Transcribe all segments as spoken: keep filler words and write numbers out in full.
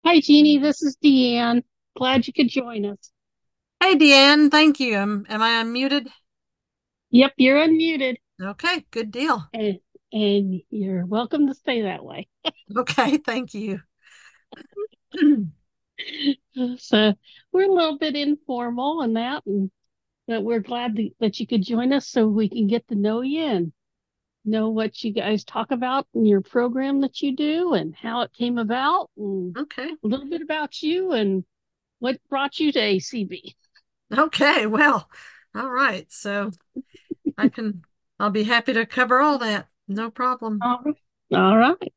Hi, Jeannie. This is Deanne. Glad you could join us. Hey, Deanne, thank you. Am, am I unmuted? Yep, you're unmuted, Okay, good deal. and, and you're welcome to stay that way. Okay, thank you. So we're a little bit informal and that, and but we're glad that, that you could join us so we can get to know you and know what you guys talk about in your program that you do and how it came about, and Okay, a little bit about you and what brought you to A C B. okay, well, all right. So I can, I'll be happy to cover all that. No problem. All right. All right.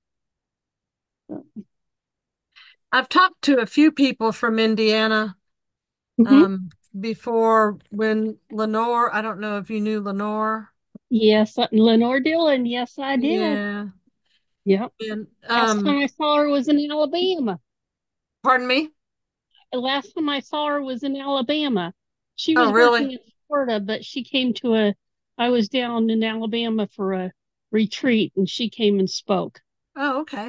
I've talked to a few people from Indiana Mm-hmm. um, before when Lenore, I don't know if you knew Lenore. Yes, Lenore Dillon. Yes, I did. Yeah. Yep. And Last um, time I saw her was in Alabama. pardon me? Last time I saw her was in Alabama. She Oh, was really? working in Florida, but she came to a, I was down in Alabama for a retreat and she came and spoke. Oh, okay.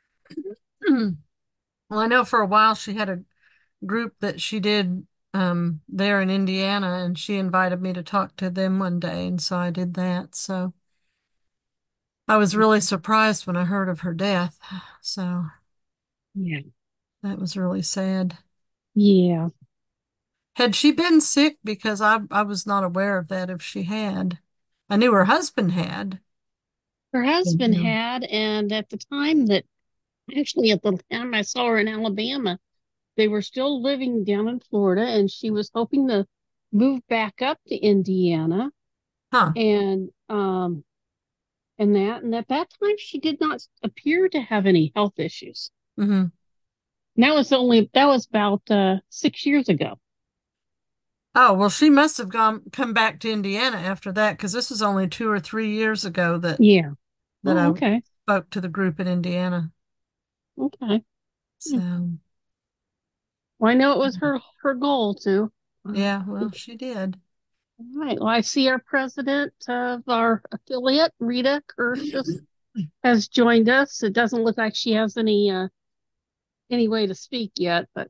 Well, I know for a while she had a group that she did um, there in Indiana, and she invited me to talk to them one day, and so I did that. So I was really surprised when I heard of her death. So Yeah. that was really sad. Yeah. Had she been sick? Because I I was not aware of that if she had. I knew her husband had. Her husband Yeah. had, and at the time that, actually at the time I saw her in Alabama, they were still living down in Florida and she was hoping to move back up to Indiana. Huh. And um and that and at that time she did not appear to have any health issues. Hmm. And that was only that was about uh six years ago. Oh, well, she must have gone come back to Indiana after that, because this was only two or three years ago that Yeah. that Oh, I okay. spoke to the group in Indiana. Okay. Hmm. So Well, I know it was her her goal to. Uh, yeah, well, she did. all right. Well, I see our president of our affiliate, Rita Kirschis, has joined us. It doesn't look like she has any uh any way to speak yet, but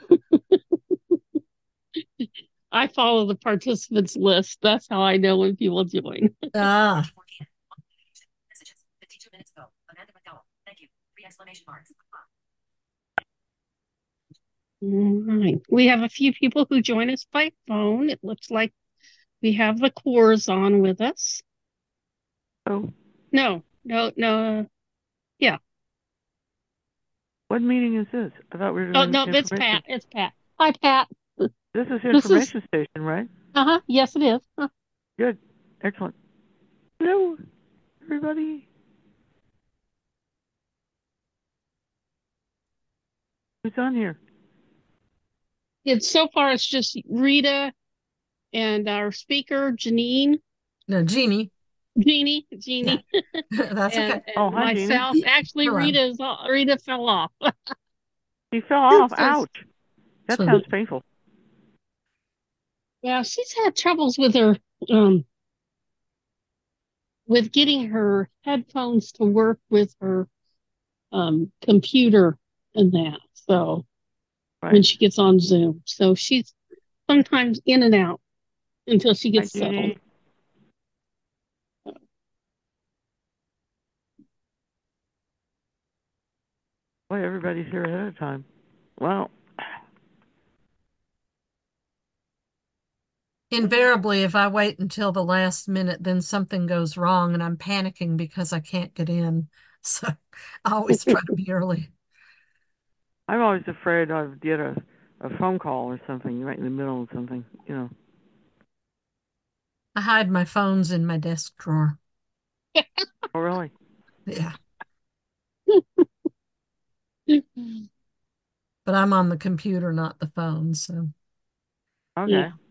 I follow the participants list. That's how I know when people join. Ah, All right. We have a few people who join us by phone. It looks like we have the cores on with us. Oh, No, no, no. Yeah. what meeting is this? I thought we were Oh, doing no, it's information. Pat. It's Pat. Hi, Pat. This is This is, information station, right? uh-huh. Yes, it is. Huh. Good. Excellent. Hello, everybody. Who's on here? It's so far, it's just Rita and our speaker, Janine, no, Jeannie. Jeannie, Yeah, Jeannie, that's and, okay. Oh, and hi, Jeannie. myself. Actually, Hello. Rita is, Rita fell off. He fell off. So, Ouch. That So, sounds painful. yeah, she's had troubles with her, um, with getting her headphones to work with her um, computer and that. So when Right. she gets on Zoom, so she's sometimes in and out until she Hi, gets settled. Jeannie. Boy, everybody's here ahead of time. Well, invariably, if I wait until the last minute, then something goes wrong and I'm panicking because I can't get in. So I always try to be early. I'm always afraid I'd get a, a phone call or something right in the middle of something, you know. I hide my phones in my desk drawer. Oh, really? Yeah, but I'm on the computer, not the phone. So Yeah. Okay.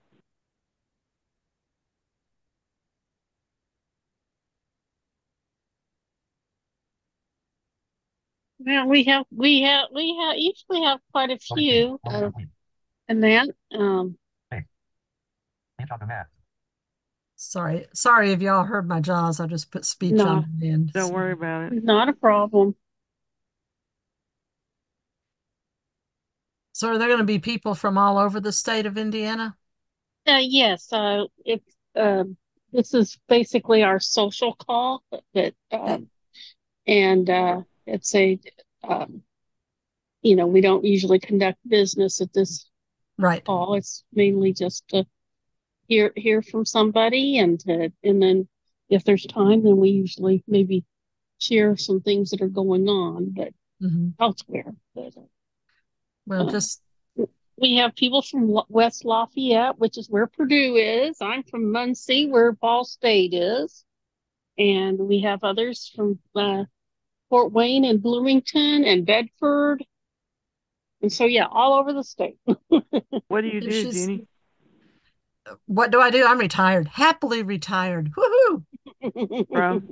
Well, we have we have we have usually have quite a few of and that. Um, sorry, sorry if y'all heard my jaws. I just put speech on not the end. Don't So worry about it. not a problem. So are there going to be people from all over the state of Indiana? Uh, yes, uh, it's um, this is basically our social call, but Eh, um, and uh, it's a um, you know, we don't usually conduct business at this Right. call. It's mainly just to hear hear from somebody, and to, and then if there's time, then we usually maybe share some things that are going on, but hmm elsewhere. But, Well, uh, just we have people from Lo- West Lafayette, which is where Purdue is. I'm from Muncie, where Ball State is, and we have others from uh, Fort Wayne and Bloomington and Bedford, and so yeah, all over the state. What do you do, she's, Jeannie? what do I do? I'm retired, happily retired. Woohoo! From?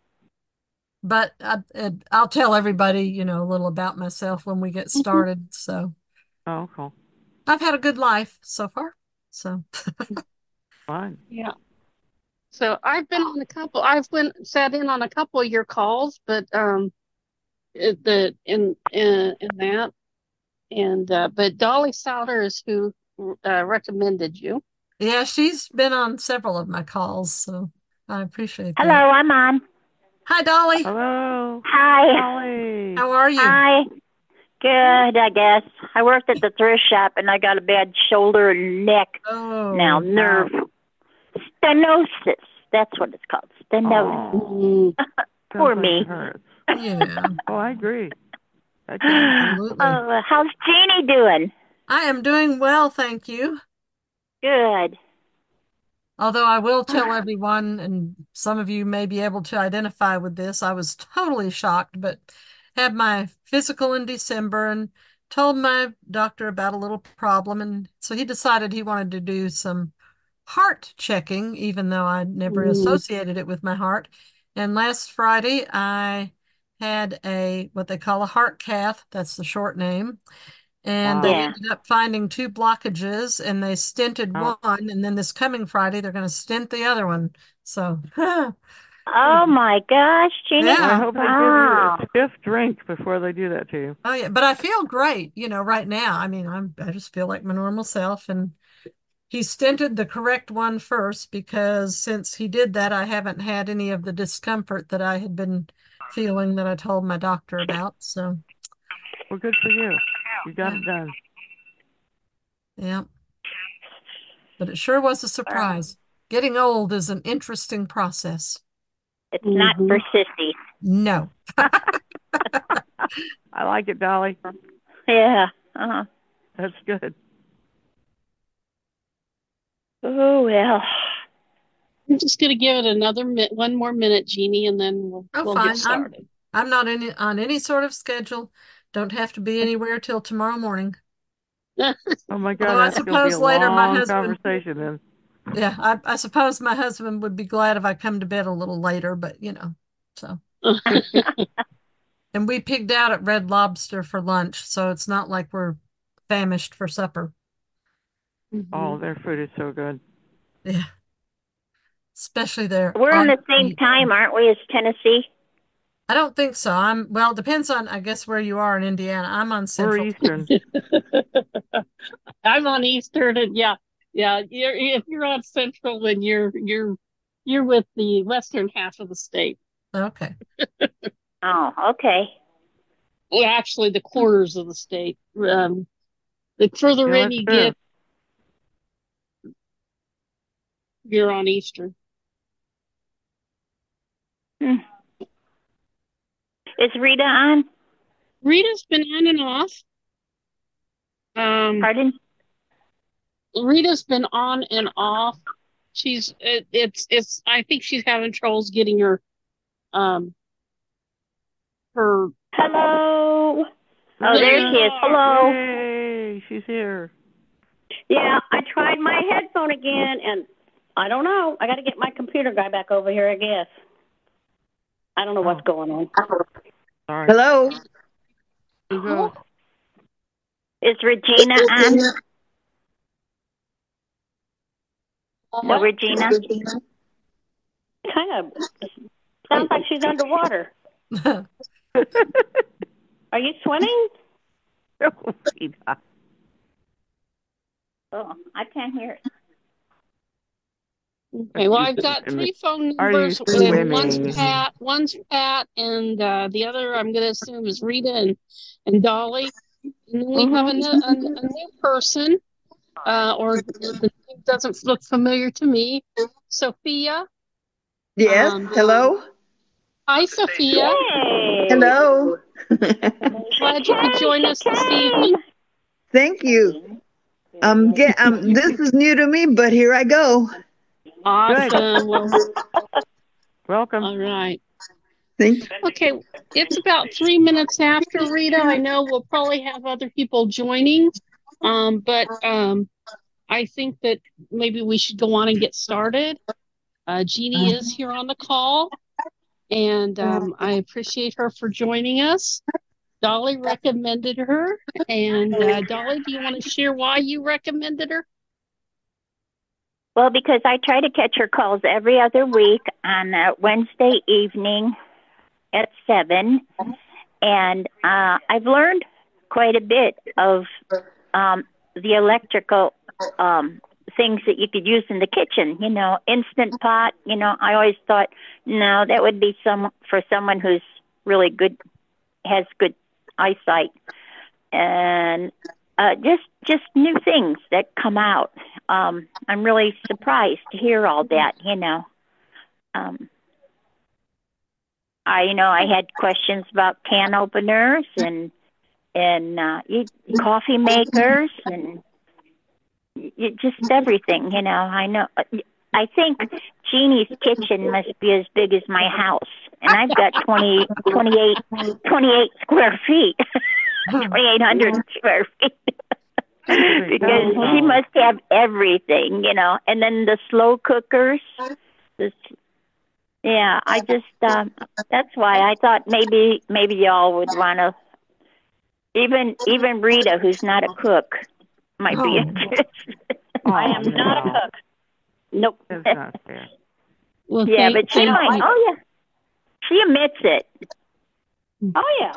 But I, it, I'll tell everybody, you know, a little about myself when we get started. So Oh, cool. I've had a good life so far. So Fine. Yeah. So I've been on a couple. I've went sat in on a couple of your calls, but um, it- the in in, in that and uh, but Dolly Souter is who uh, recommended you. yeah, she's been on several of my calls. So I appreciate Hello, that. I'm on. Hi, Dolly. Hello, Hi. Holly. How are you? Hi. Good, I guess. I worked at the thrift shop and I got a bad shoulder and neck now, Oh, nerve stenosis. That's what it's called. Stenosis. Oh, Mm, Poor sounds like me. it hurts. yeah, Oh, I agree. That does. absolutely. Oh, how's Jeannie doing? I am doing well, thank you. Good. Although I will tell everyone, and some of you may be able to identify with this, I was totally shocked, but had my physical in December and told my doctor about a little problem. And so he decided he wanted to do some heart checking, even though I never mm, associated it with my heart. And last Friday, I had a what they call a heart cath, that's the short name. And they Wow. Yeah. ended up finding two blockages and they stented Oh, one. And then this coming Friday, they're going to stent the other one. So, Oh my gosh, Jeannie. well, I yeah. hope they give you a Wow. stiff drink before they do that to you. Oh, yeah. But I feel great, you know, right now. I mean, I'm, I just feel like my normal self. And he stented the correct one first because since he did that, I haven't had any of the discomfort that I had been feeling that I told my doctor about. So, Well, good for you. You got yeah, it done. yeah. But it sure was a surprise. Getting old is an interesting process. It's not mhm. for sissies. No. I like it, Dolly. Yeah. Uh-huh. That's good. Oh, well. I'm just gonna give it another minute, one more minute, Jeannie, and then we'll Oh, we'll get fine. I'm started. I'm not any on any sort of schedule. Don't have to be anywhere till tomorrow morning. Oh my God, Although I that's gonna be a suppose later my long husband, conversation then. yeah, I, I suppose my husband would be glad if I come to bed a little later, but you know, so. And we pigged out at Red Lobster for lunch, so it's not like we're famished for supper. Oh, Mhm. their food is so good. Yeah, especially their We're in ox the same meat. time, aren't we, as Tennessee? I don't think so. I'm, well, it depends on, I guess, where you are in Indiana. I'm on We're Central Eastern. Time. I'm on Eastern, and yeah, yeah. You're, if you're on Central, then you're you're you're with the western half of the state. Okay. Oh, okay. Well, actually, the corners of the state. Um, the further Yeah, in that's you true. get, you're on Eastern. Hmm. Is Rita on? Rita's been on and off. Um, Pardon? Rita's been on and off. She's it, it's it's. I think she's having troubles getting her um her. Hello. Oh, There there you she is. are. Hello. Yay, she's here. Yeah, I tried my headphone again, and I don't know. I got to get my computer guy back over here, I guess. I don't know what's Oh, going on. sorry. Hello? Who goes? Is Regina on? No, What? Regina? Kind of sounds like she's underwater. Are you swimming? No, Rita. Oh, I can't hear it. Okay, well, I've got And three phone are you numbers, and one's swimming? Pat, one's Pat, and uh, the other I'm going to assume is Rita and, and Dolly. And then we have Mhm. another a, a new person, uh, or the name doesn't look familiar to me. Sophia. Yes. Um, Hello. hi, Sophia. Hey. Hello. Glad you could join us this evening. Thank you. Um, get, um, this is new to me, but here I go. Awesome. Well, Welcome. all right. Thank you. Okay, it's about three minutes after Rita. I know we'll probably have other people joining, um, but um, I think that maybe we should go on and get started. Uh, Jeannie is here on the call, and um, I appreciate her for joining us. Dolly recommended her, and uh, Dolly, do you want to share why you recommended her? Well, because I try to catch her calls every other week on uh, Wednesday evening at seven, and uh, I've learned quite a bit of um, the electrical um, things that you could use in the kitchen. You know, instant pot. You know, I always thought, no, that would be some for someone who's really good, has good eyesight, and uh, just just new things that come out. Um, I'm really surprised to hear all that. You know. Um, I, you know, I had questions about can openers and and uh, you, coffee makers and you, just everything. You know, I know. I think Jeannie's kitchen must be as big as my house, and I've got twenty, twenty-eight, twenty-eight square feet, twenty-eight hundred square feet. Because she must have everything, you know, and then the slow cookers. This, yeah, I just um, that's why I thought maybe maybe y'all would want to even even Rita, who's not a cook, might be Oh. interested. Oh, I am not a no. cook. Nope. That's not fair. Well, Yeah, thank, but she thank might. you. Oh yeah, she admits it. Oh yeah.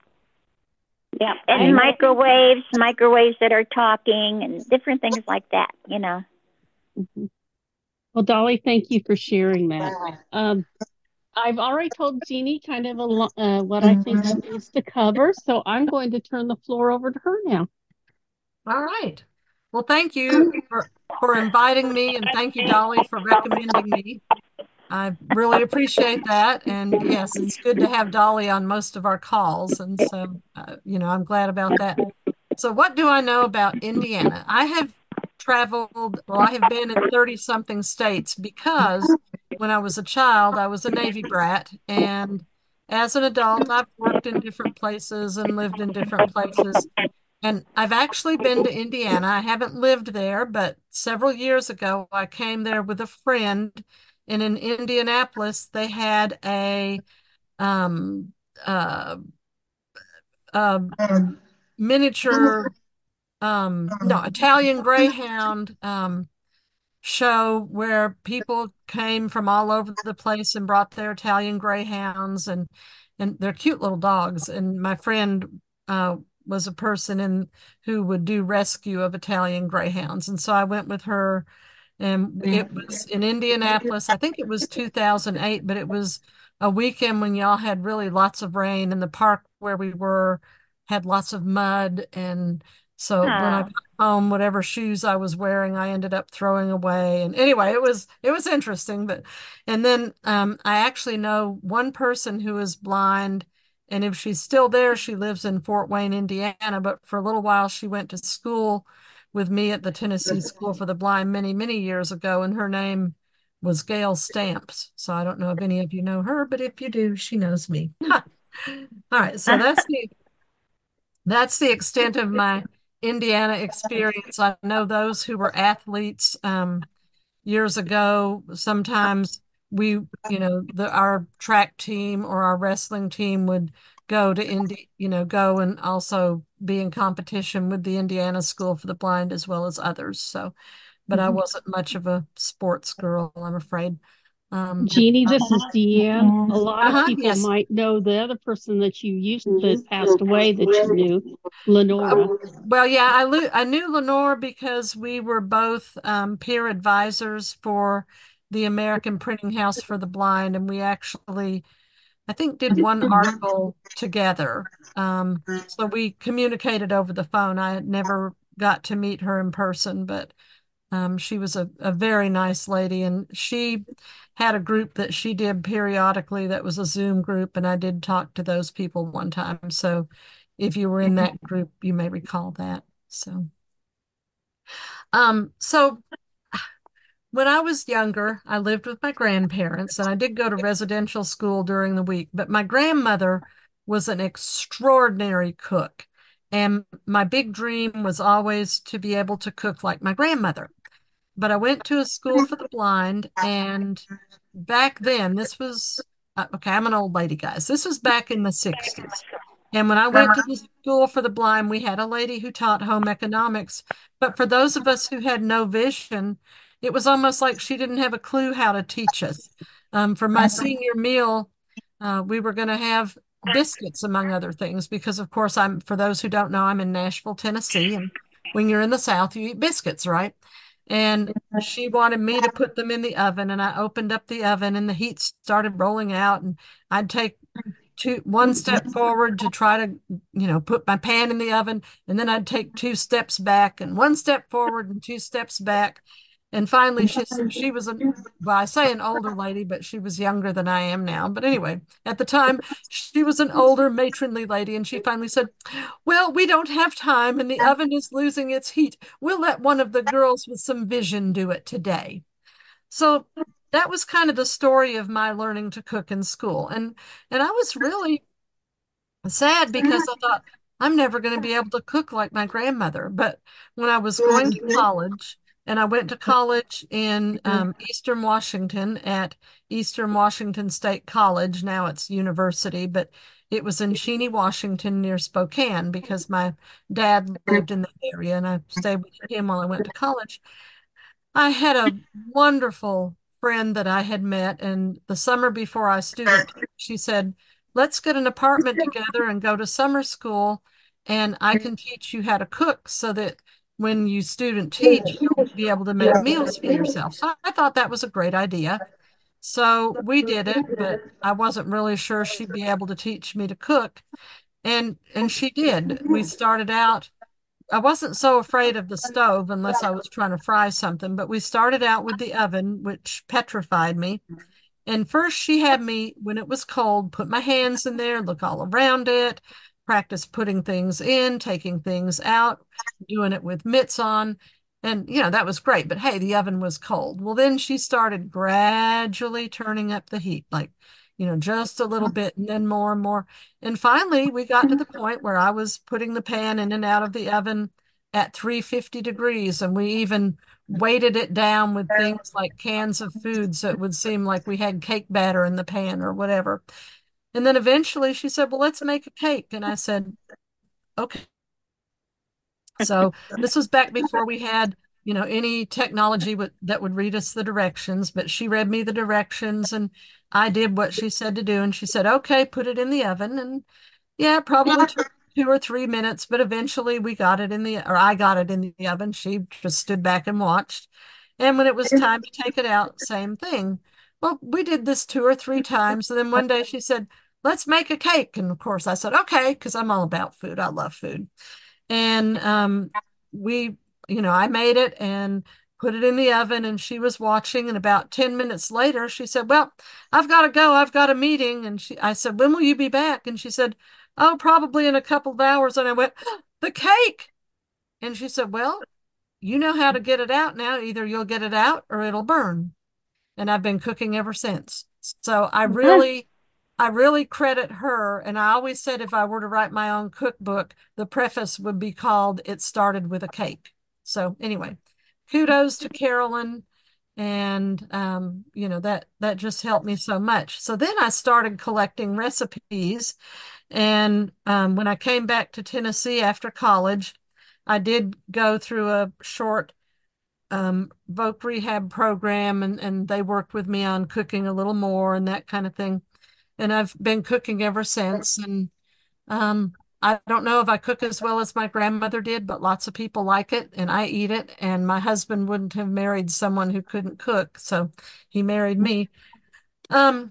Yeah. And I- microwaves, microwaves that are talking, and different things like that. You know. Mhm. Well, Dolly, thank you for sharing that. Um, I've already told Jeannie kind of a, lo- uh, what I think she needs to cover, so I'm going to turn the floor over to her now. All right. Well, thank you for, for inviting me, and thank you, Dolly, for recommending me. I really appreciate that. And yes, it's good to have Dolly on most of our calls. And so, uh, you know, I'm glad about that. So, what do I know about Indiana? I have traveled, well, I have been in thirty something states because when I was a child, I was a Navy brat. And as an adult, I've worked in different places and lived in different places. And I've actually been to Indiana. I haven't lived there, but several years ago, I came there with a friend. And in Indianapolis, they had a um, uh, uh, miniature, um, no, Italian Greyhound um, show where people came from all over the place and brought their Italian Greyhounds and and they're cute little dogs. And my friend uh, was a person in who would do rescue of Italian Greyhounds, and so I went with her, and it was in Indianapolis. I think it was two thousand eight, but it was a weekend when y'all had really lots of rain, and the park where we were had lots of mud, and so when I Oh. got home, whatever shoes I was wearing, I ended up throwing away. And anyway, it was it was interesting. But and then um, I actually know one person who is blind, and if she's still there, she lives in Fort Wayne, Indiana. But for a little while, she went to school with me at the Tennessee School for the Blind many, many years ago, and her name was Gail Stamps. So I don't know if any of you know her, but if you do, she knows me. All right, so that's the that's the extent of my Indiana experience. I know those who were athletes um, years ago. Sometimes we, you know, the our track team or our wrestling team would go to Indi, you know, go and also be in competition with the Indiana School for the Blind as well as others. So, but I Mhm. wasn't much of a sports girl, I'm afraid. Um, Jeannie, this is Deanne. A lot of uh-huh, people yes. might know the other person that you used that passed away that you knew, Lenora. Well, yeah, I, lo- I knew Lenore because we were both um, peer advisors for the American Printing House for the Blind, and we actually, I think, did one article together. Um, so we communicated over the phone. I had never got to meet her in person, but um, she was a, a very nice lady, and she had a group that she did periodically that was a Zoom group, and I did talk to those people one time. So if you were in that group, you may recall that. So, um, so when I was younger, I lived with my grandparents, and I did go to residential school during the week, but my grandmother was an extraordinary cook. And my big dream was always to be able to cook like my grandmother. But I went to a school for the blind, and back then, this was uh, okay, I'm an old lady, guys. This was back in the sixties. And when I went to the school for the blind, we had a lady who taught home economics. But for those of us who had no vision, it was almost like she didn't have a clue how to teach us. Um, for my senior meal, uh, we were going to have biscuits, among other things, because, of course, I'm, for those who don't know, I'm in Nashville, Tennessee. And when you're in the South, you eat biscuits, right? And she wanted me to put them in the oven, and I opened up the oven, and the heat started rolling out, and I'd take two one step forward to try to, you know, put my pan in the oven, and then I'd take two steps back and one step forward and two steps back. And finally she she was a well, I say an older lady, but she was younger than I am now. But anyway, at the time, she was an older matronly lady, and she finally said, "Well, we don't have time, and the oven is losing its heat. We'll let one of the girls with some vision do it today." So that was kind of the story of my learning to cook in school. And and I was really sad because I thought I'm never going to be able to cook like my grandmother. But when I was going to college, and I went to college in um, Eastern Washington at Eastern Washington State College. Now it's university, but it was in Cheney, Washington, near Spokane, because my dad lived in the area, and I stayed with him while I went to college. I had a wonderful friend that I had met, and the summer before I student, she said, "Let's get an apartment together and go to summer school, and I can teach you how to cook so that when you student teach, you'll be able to make meals for yourself." So I thought that was a great idea. So we did it, but I wasn't really sure she'd be able to teach me to cook. And and she did. We started out I wasn't so afraid of the stove unless I was trying to fry something, but we started out with the oven, which petrified me. And first, she had me, when it was cold, put my hands in there, look all around it, practice putting things in, taking things out, doing it with mitts on. And, you know, that was great. But hey, the oven was cold. Well, then she started gradually turning up the heat, like, you know, just a little bit and then more and more. And finally, we got to the point where I was putting the pan in and out of the oven at three hundred fifty degrees. And we even weighted it down with things like cans of food so it would seem like we had cake batter in the pan or whatever. And then eventually she said, "Well, let's make a cake." And I said, "Okay." So this was back before we had, you know, any technology w that would read us the directions, but she read me the directions, and I did what she said to do. And she said, "Okay, put it in the oven." And yeah, it probably took two or three minutes, but eventually we got it in the, or I got it in the oven. She just stood back and watched. And when it was time to take it out, same thing. Well, we did this two or three times. And then one day she said, "Let's make a cake." And of course I said, "Okay," because I'm all about food. I love food. And um, we, you know, I made it and put it in the oven, and she was watching. And about ten minutes later, she said, "Well, I've got to go. I've got a meeting." And she, I said, "When will you be back?" And she said, "Oh, probably in a couple of hours." And I went, "The cake." And she said, "Well, you know how to get it out now. Either you'll get it out or it'll burn." And I've been cooking ever since. So I really, I really credit her. And I always said if I were to write my own cookbook, the preface would be called "It Started with a Cake." So anyway, kudos to Carolyn. And um, you know, that that just helped me so much. So then I started collecting recipes. And um, when I came back to Tennessee after college, I did go through a short um, Voc Rehab program, and, and they worked with me on cooking a little more and that kind of thing. And I've been cooking ever since. And um, I don't know if I cook as well as my grandmother did, but lots of people like it and I eat it. And my husband wouldn't have married someone who couldn't cook, so he married me. Um,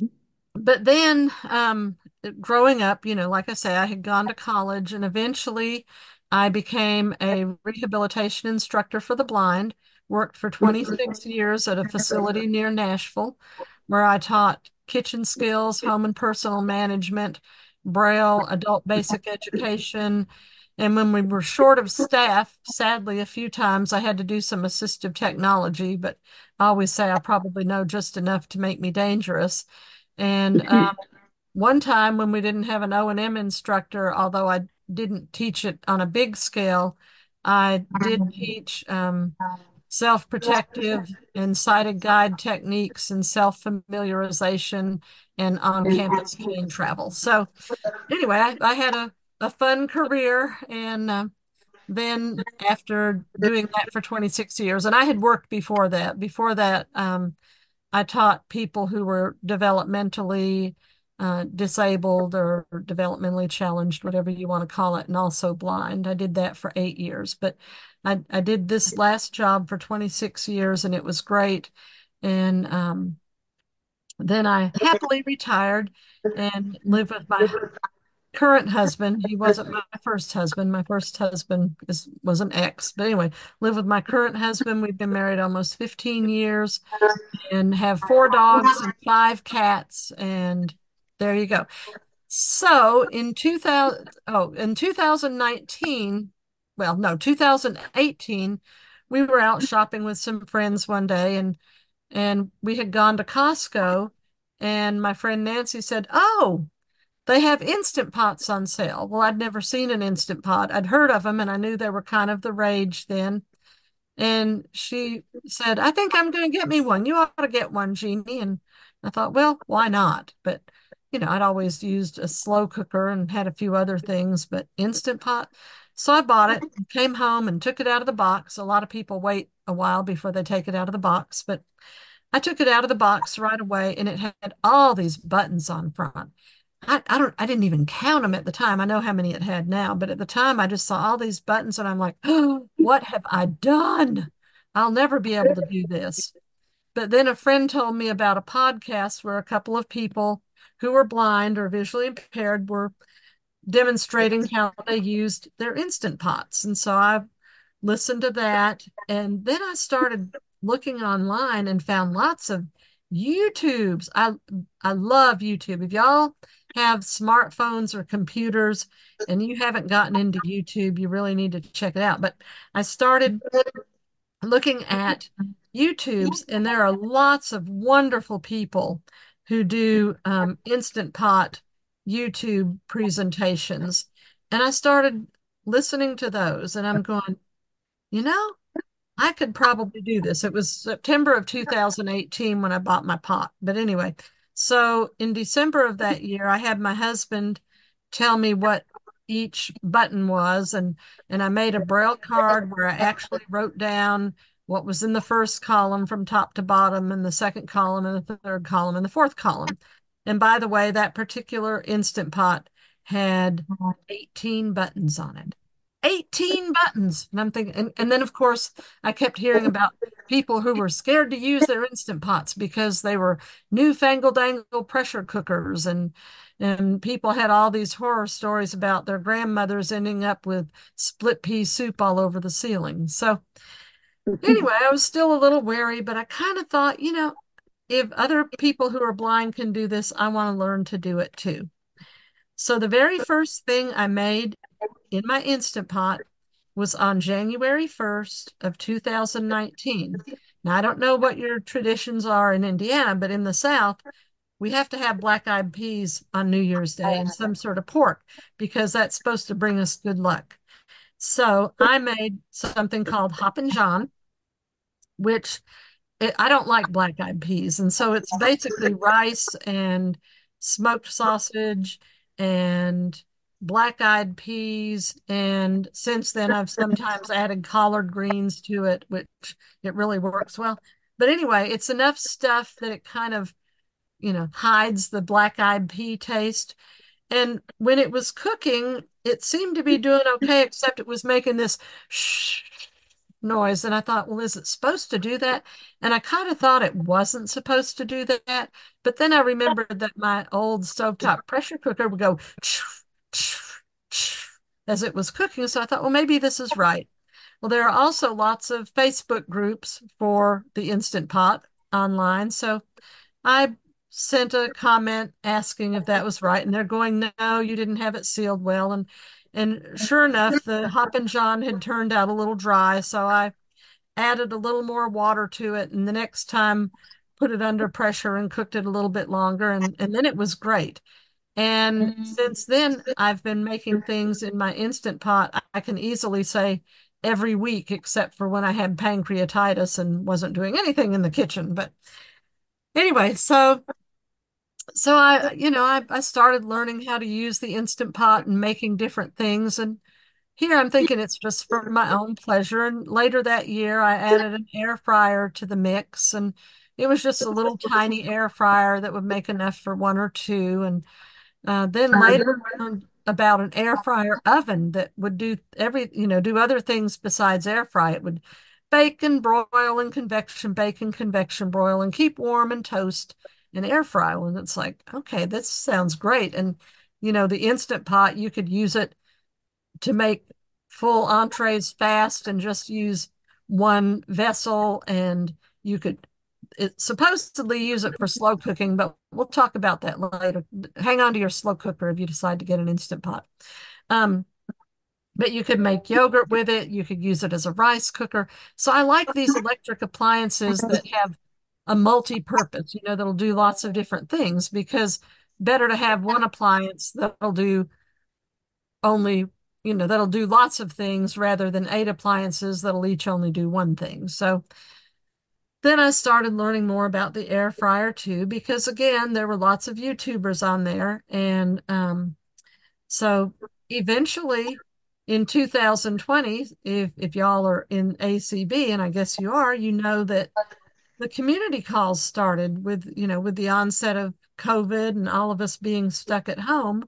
but then um, growing up, you know, like I say, I had gone to college and eventually I became a rehabilitation instructor for the blind, worked for twenty-six years at a facility near Nashville where I taught kitchen skills, home and personal management, Braille, adult basic education. And when we were short of staff, sadly, a few times I had to do some assistive technology, but I always say I probably know just enough to make me dangerous. And um, one time when we didn't have an O and M instructor, although I didn't teach it on a big scale, I did teach um, self-protective and sighted guide techniques and self-familiarization and on-campus cane travel. So anyway, I, I had a, a fun career. And uh, then after doing that for twenty-six years, and I had worked before that, before that, um, I taught people who were developmentally uh, disabled or developmentally challenged, whatever you want to call it, and also blind. I did that for eight years, but I, I did this last job for twenty-six years and it was great. And um, then I happily retired and lived with my current husband. He wasn't my first husband. My first husband is, was an ex. But anyway, live with my current husband. We've been married almost fifteen years and have four dogs and five cats. And there you go. So in two thousand, oh, in two thousand nineteen, well, no, two thousand eighteen, we were out shopping with some friends one day and and we had gone to Costco and my friend Nancy said, "Oh, they have Instant Pots on sale." Well, I'd never seen an Instant Pot. I'd heard of them and I knew they were kind of the rage then. And she said, "I think I'm going to get me one. You ought to get one, Jeannie." And I thought, well, why not? But, you know, I'd always used a slow cooker and had a few other things, but Instant Pot. So I bought it, came home and took it out of the box. A lot of people wait a while before they take it out of the box, but I took it out of the box right away and it had all these buttons on front. I, I don't I didn't even count them at the time. I know how many it had now, but at the time I just saw all these buttons and I'm like, oh, what have I done? I'll never be able to do this. But then a friend told me about a podcast where a couple of people who were blind or visually impaired were demonstrating how they used their Instant Pots. And so I listened to that. And then I started looking online and found lots of YouTubes. I I love YouTube. If y'all have smartphones or computers and you haven't gotten into YouTube, you really need to check it out. But I started looking at YouTubes, and there are lots of wonderful people who do um, Instant Pot YouTube presentations. And I started listening to those, and I'm going, you know, I could probably do this. It was September of two thousand eighteen when I bought my pot. But anyway, so in December of that year, I had my husband tell me what each button was, and and I made a Braille card where I actually wrote down what was in the first column from top to bottom, and the second column, and the third column, and the fourth column. And by the way, that particular Instant Pot had eighteen buttons on it. eighteen buttons. And I'm thinking, and, and then of course, I kept hearing about people who were scared to use their Instant Pots because they were newfangled angle pressure cookers. And, and people had all these horror stories about their grandmothers ending up with split pea soup all over the ceiling. So anyway, I was still a little wary, but I kind of thought, you know, if other people who are blind can do this, I want to learn to do it too. So the very first thing I made in my Instant Pot was on January first of two thousand nineteen. Now, I don't know what your traditions are in Indiana, but in the South, we have to have black-eyed peas on New Year's Day and some sort of pork because that's supposed to bring us good luck. So I made something called Hoppin' John, which it, I don't like black-eyed peas. And so it's basically rice and smoked sausage and black-eyed peas, and since then I've sometimes added collard greens to it, which it really works well. But anyway, it's enough stuff that it kind of, you know, hides the black-eyed pea taste. And when it was cooking, it seemed to be doing okay, except it was making this shh noise. And I thought, well, is it supposed to do that? And I kind of thought it wasn't supposed to do that. But then I remembered that my old stovetop pressure cooker would go as it was cooking. So I thought, well, maybe this is right. Well, there are also lots of Facebook groups for the Instant Pot online. So I sent a comment asking if that was right, and they're going, no, you didn't have it sealed well. And and sure enough, the Hoppin' John had turned out a little dry, so I added a little more water to it, and the next time put it under pressure and cooked it a little bit longer, and, and then it was great. And since then, I've been making things in my Instant Pot. I can easily say every week, except for when I had pancreatitis and wasn't doing anything in the kitchen. But anyway, so so I, you know, I, I started learning how to use the Instant Pot and making different things. And here I'm thinking it's just for my own pleasure. And later that year, I added an air fryer to the mix. And it was just a little tiny air fryer that would make enough for one or two. And uh, then later I learned about an air fryer oven that would do every, you know, do other things besides air fry. It would bake and broil and convection bake and convection broil and keep warm and toast and air fry. And it's like, okay, this sounds great. And, you know, the Instant Pot, you could use it to make full entrees fast and just use one vessel. And you could it supposedly use it for slow cooking, but we'll talk about that later. Hang on to your slow cooker if you decide to get an Instant Pot. Um, but you could make yogurt with it. You could use it as a rice cooker. So I like these electric appliances that have a multi-purpose, you know, that'll do lots of different things, because better to have one appliance that'll do only, you know, that'll do lots of things rather than eight appliances that'll each only do one thing. So then I started learning more about the air fryer too, because again, there were lots of YouTubers on there. And um, so eventually in two thousand twenty, if, if y'all are in A C B, and I guess you are, you know that the community calls started with, you know, with the onset of COVID and all of us being stuck at home.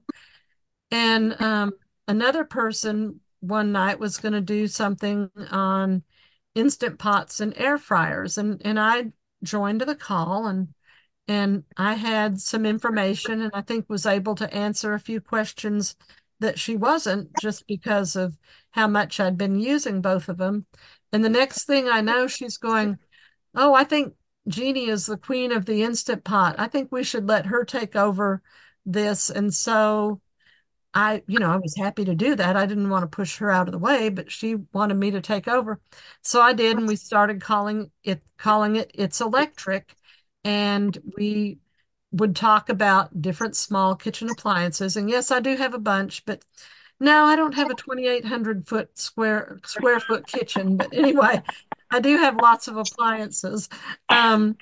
And um, another person one night was going to do something on Instant Pots and air fryers, and and I joined the call, and and I had some information, and I think was able to answer a few questions that she wasn't, just because of how much I'd been using both of them. And the next thing I know, she's going, oh, I think Jeannie is the queen of the Instant Pot. I think we should let her take over this. And so I, you know, I was happy to do that. I didn't want to push her out of the way, but she wanted me to take over. So I did, and we started calling it calling it It's Electric. And we would talk about different small kitchen appliances. And yes, I do have a bunch, but no, I don't have a twenty-eight hundred foot square square foot kitchen. But anyway, I do have lots of appliances. Um,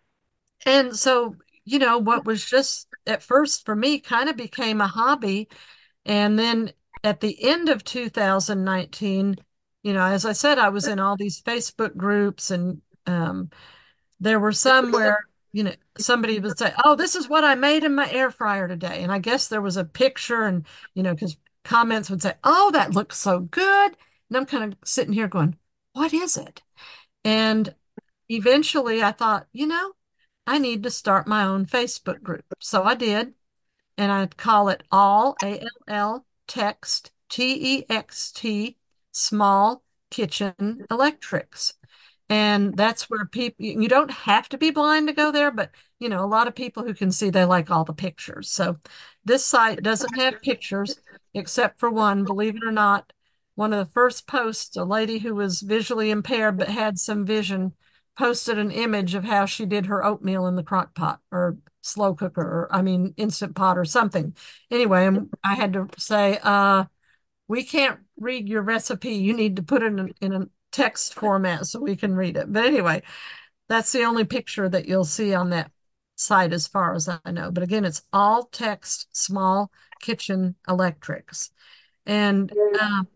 and so, you know, what was just at first for me kind of became a hobby. And then at the end of two thousand nineteen, you know, as I said, I was in all these Facebook groups, and um, there were some where, you know, somebody would say, oh, this is what I made in my air fryer today. And I guess there was a picture, and, you know, because comments would say, oh, that looks so good. And I'm kind of sitting here going, what is it? And eventually I thought, you know, I need to start my own Facebook group. So I did. And I'd call it all, A L L, text, T E X T, small kitchen electrics. And that's where people, you don't have to be blind to go there, but you know, a lot of people who can see, they like all the pictures. So this site doesn't have pictures except for one, believe it or not. One of the first posts, a lady who was visually impaired but had some vision posted an image of how she did her oatmeal in the crock pot or slow cooker, or I mean, Instant Pot or something. Anyway, I had to say, uh, we can't read your recipe. You need to put it in, in a text format so we can read it. But anyway, that's the only picture that you'll see on that site as far as I know. But again, it's all text, small kitchen electrics. And um,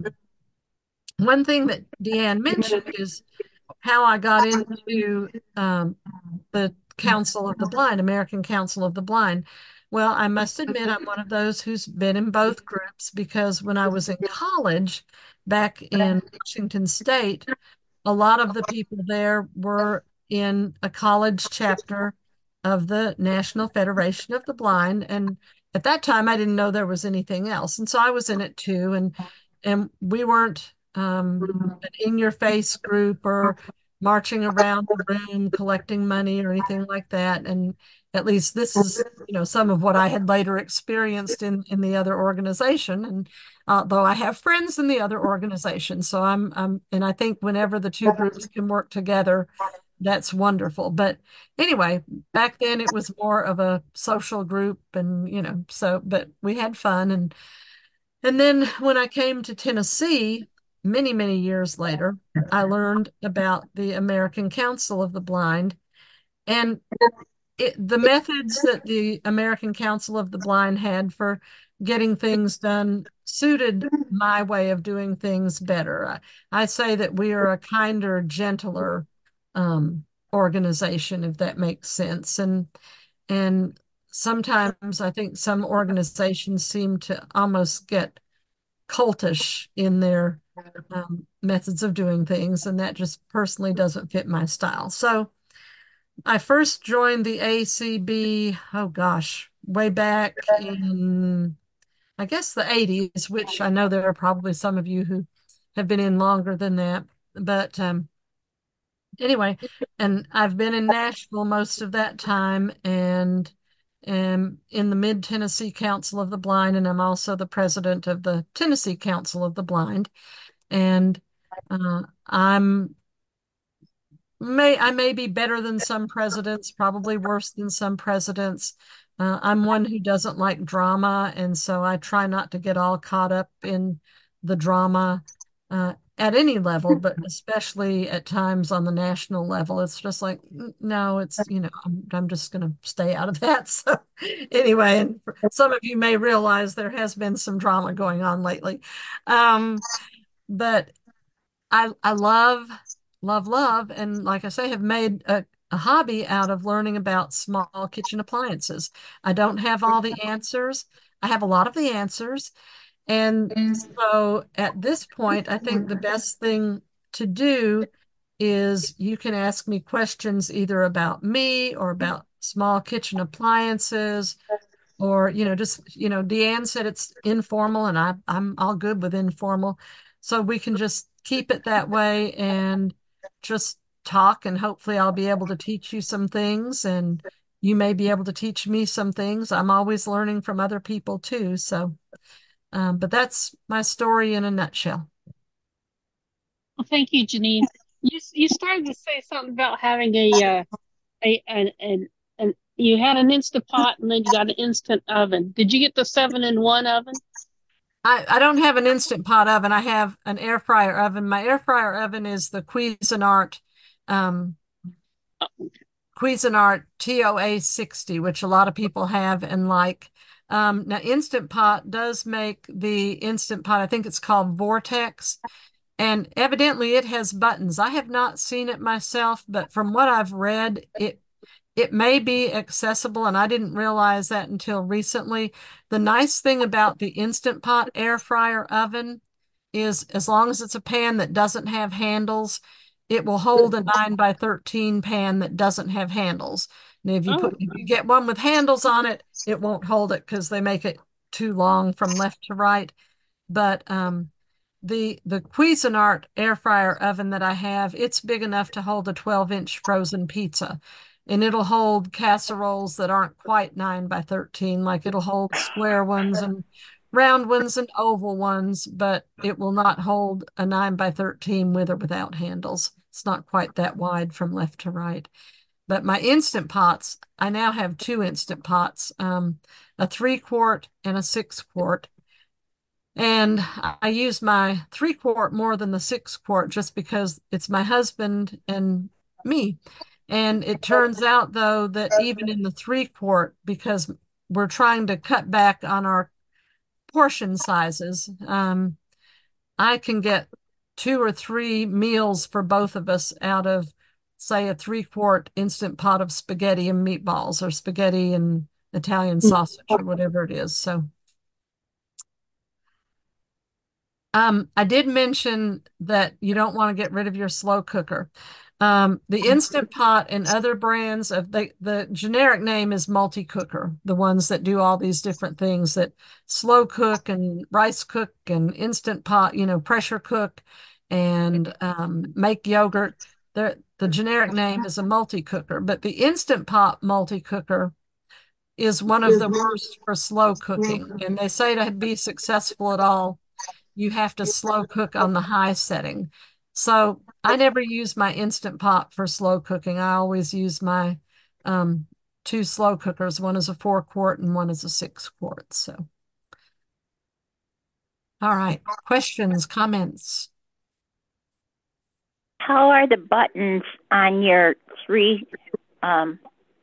one thing that Deanne mentioned is how I got into um, the Council of the Blind, American Council of the Blind. Well, I must admit, I'm one of those who's been in both groups because when I was in college back in Washington State, a lot of the people there were in a college chapter of the National Federation of the Blind. And at that time, I didn't know there was anything else. And so I was in it too. And and we weren't um, an in-your-face group or marching around the room collecting money or anything like that. And at least this is, you know, some of what I had later experienced in in the other organization. And although I have friends in the other organizations, so I'm I'm and I think whenever the two groups can work together, that's wonderful. But anyway, back then it was more of a social group, and you know, so but we had fun. and and then when I came to Tennessee many, many years later, I learned about the American Council of the Blind. And it, the methods that the American Council of the Blind had for getting things done suited my way of doing things better. I, I say that we are a kinder, gentler um, organization, if that makes sense. And and sometimes I think some organizations seem to almost get cultish in their um, methods of doing things, and that just personally doesn't fit my style. So I first joined the A C B, oh gosh, way back in, I guess, the eighties, which I know there are probably some of you who have been in longer than that. But um, anyway, and I've been in Nashville most of that time and am in the Mid Tennessee Council of the Blind, and I'm also the president of the Tennessee Council of the Blind. And uh, I'm may I may be better than some presidents, probably worse than some presidents. Uh, I'm one who doesn't like drama, and so I try not to get all caught up in the drama uh, at any level, but especially at times on the national level. It's just like, no, it's, you know, I'm, I'm just going to stay out of that. So anyway, and some of you may realize there has been some drama going on lately. Um, but I I love, love, love, and like I say, have made a, a hobby out of learning about small kitchen appliances. I don't have all the answers. I have a lot of the answers. And so at this point, I think the best thing to do is you can ask me questions either about me or about small kitchen appliances or, you know, just, you know, Deanne said it's informal and I, I'm all good with informal. So we can just keep it that way and just talk, and hopefully I'll be able to teach you some things and you may be able to teach me some things. I'm always learning from other people too. So, um, but that's my story in a nutshell. Well, thank you, Janine. You you started to say something about having a uh, a an, an an you had an instant pot and then you got an instant oven. Did you get the seven in one oven? I, I don't have an instant pot oven. I have an air fryer oven. My air fryer oven is the Cuisinart um, Cuisinart T O A sixty, which a lot of people have and like. Um, now, Instant Pot does make the Instant Pot, I think it's called Vortex, and evidently it has buttons. I have not seen it myself, but from what I've read, it it may be accessible, and I didn't realize that until recently. The nice thing about the Instant Pot air fryer oven is as long as it's a pan that doesn't have handles, it will hold a nine by thirteen pan that doesn't have handles. And if you Oh, put if you get one with handles on it, it won't hold it because they make it too long from left to right. But um, the the Cuisinart air fryer oven that I have, it's big enough to hold a twelve inch frozen pizza. And it'll hold casseroles that aren't quite nine by thirteen, like it'll hold square ones and round ones and oval ones, but it will not hold a nine by thirteen with or without handles. It's not quite that wide from left to right. But my Instant Pots, I now have two Instant Pots, um, a three quart and a six quart. And I use my three quart more than the six quart just because it's my husband and me. And it turns out, though, that even in the three quart, because we're trying to cut back on our portion sizes, um, I can get two or three meals for both of us out of, say, a three quart instant pot of spaghetti and meatballs, or spaghetti and Italian sausage, or whatever it is. So, um, I did mention that you don't want to get rid of your slow cooker. Um, the Instant Pot and other brands of the the generic name is Multi Cooker, the ones that do all these different things, that slow cook and rice cook and Instant Pot, you know, pressure cook and um, make yogurt. They're, the generic name is a multi cooker, but the Instant Pot multi cooker is one of the worst for slow cooking. And they say to be successful at all, you have to slow cook on the high setting. So I never use my Instant Pot for slow cooking. I always use my um, two slow cookers. One is a four quart and one is a six quart. So, all right. Questions, comments? How are the buttons on your three, um,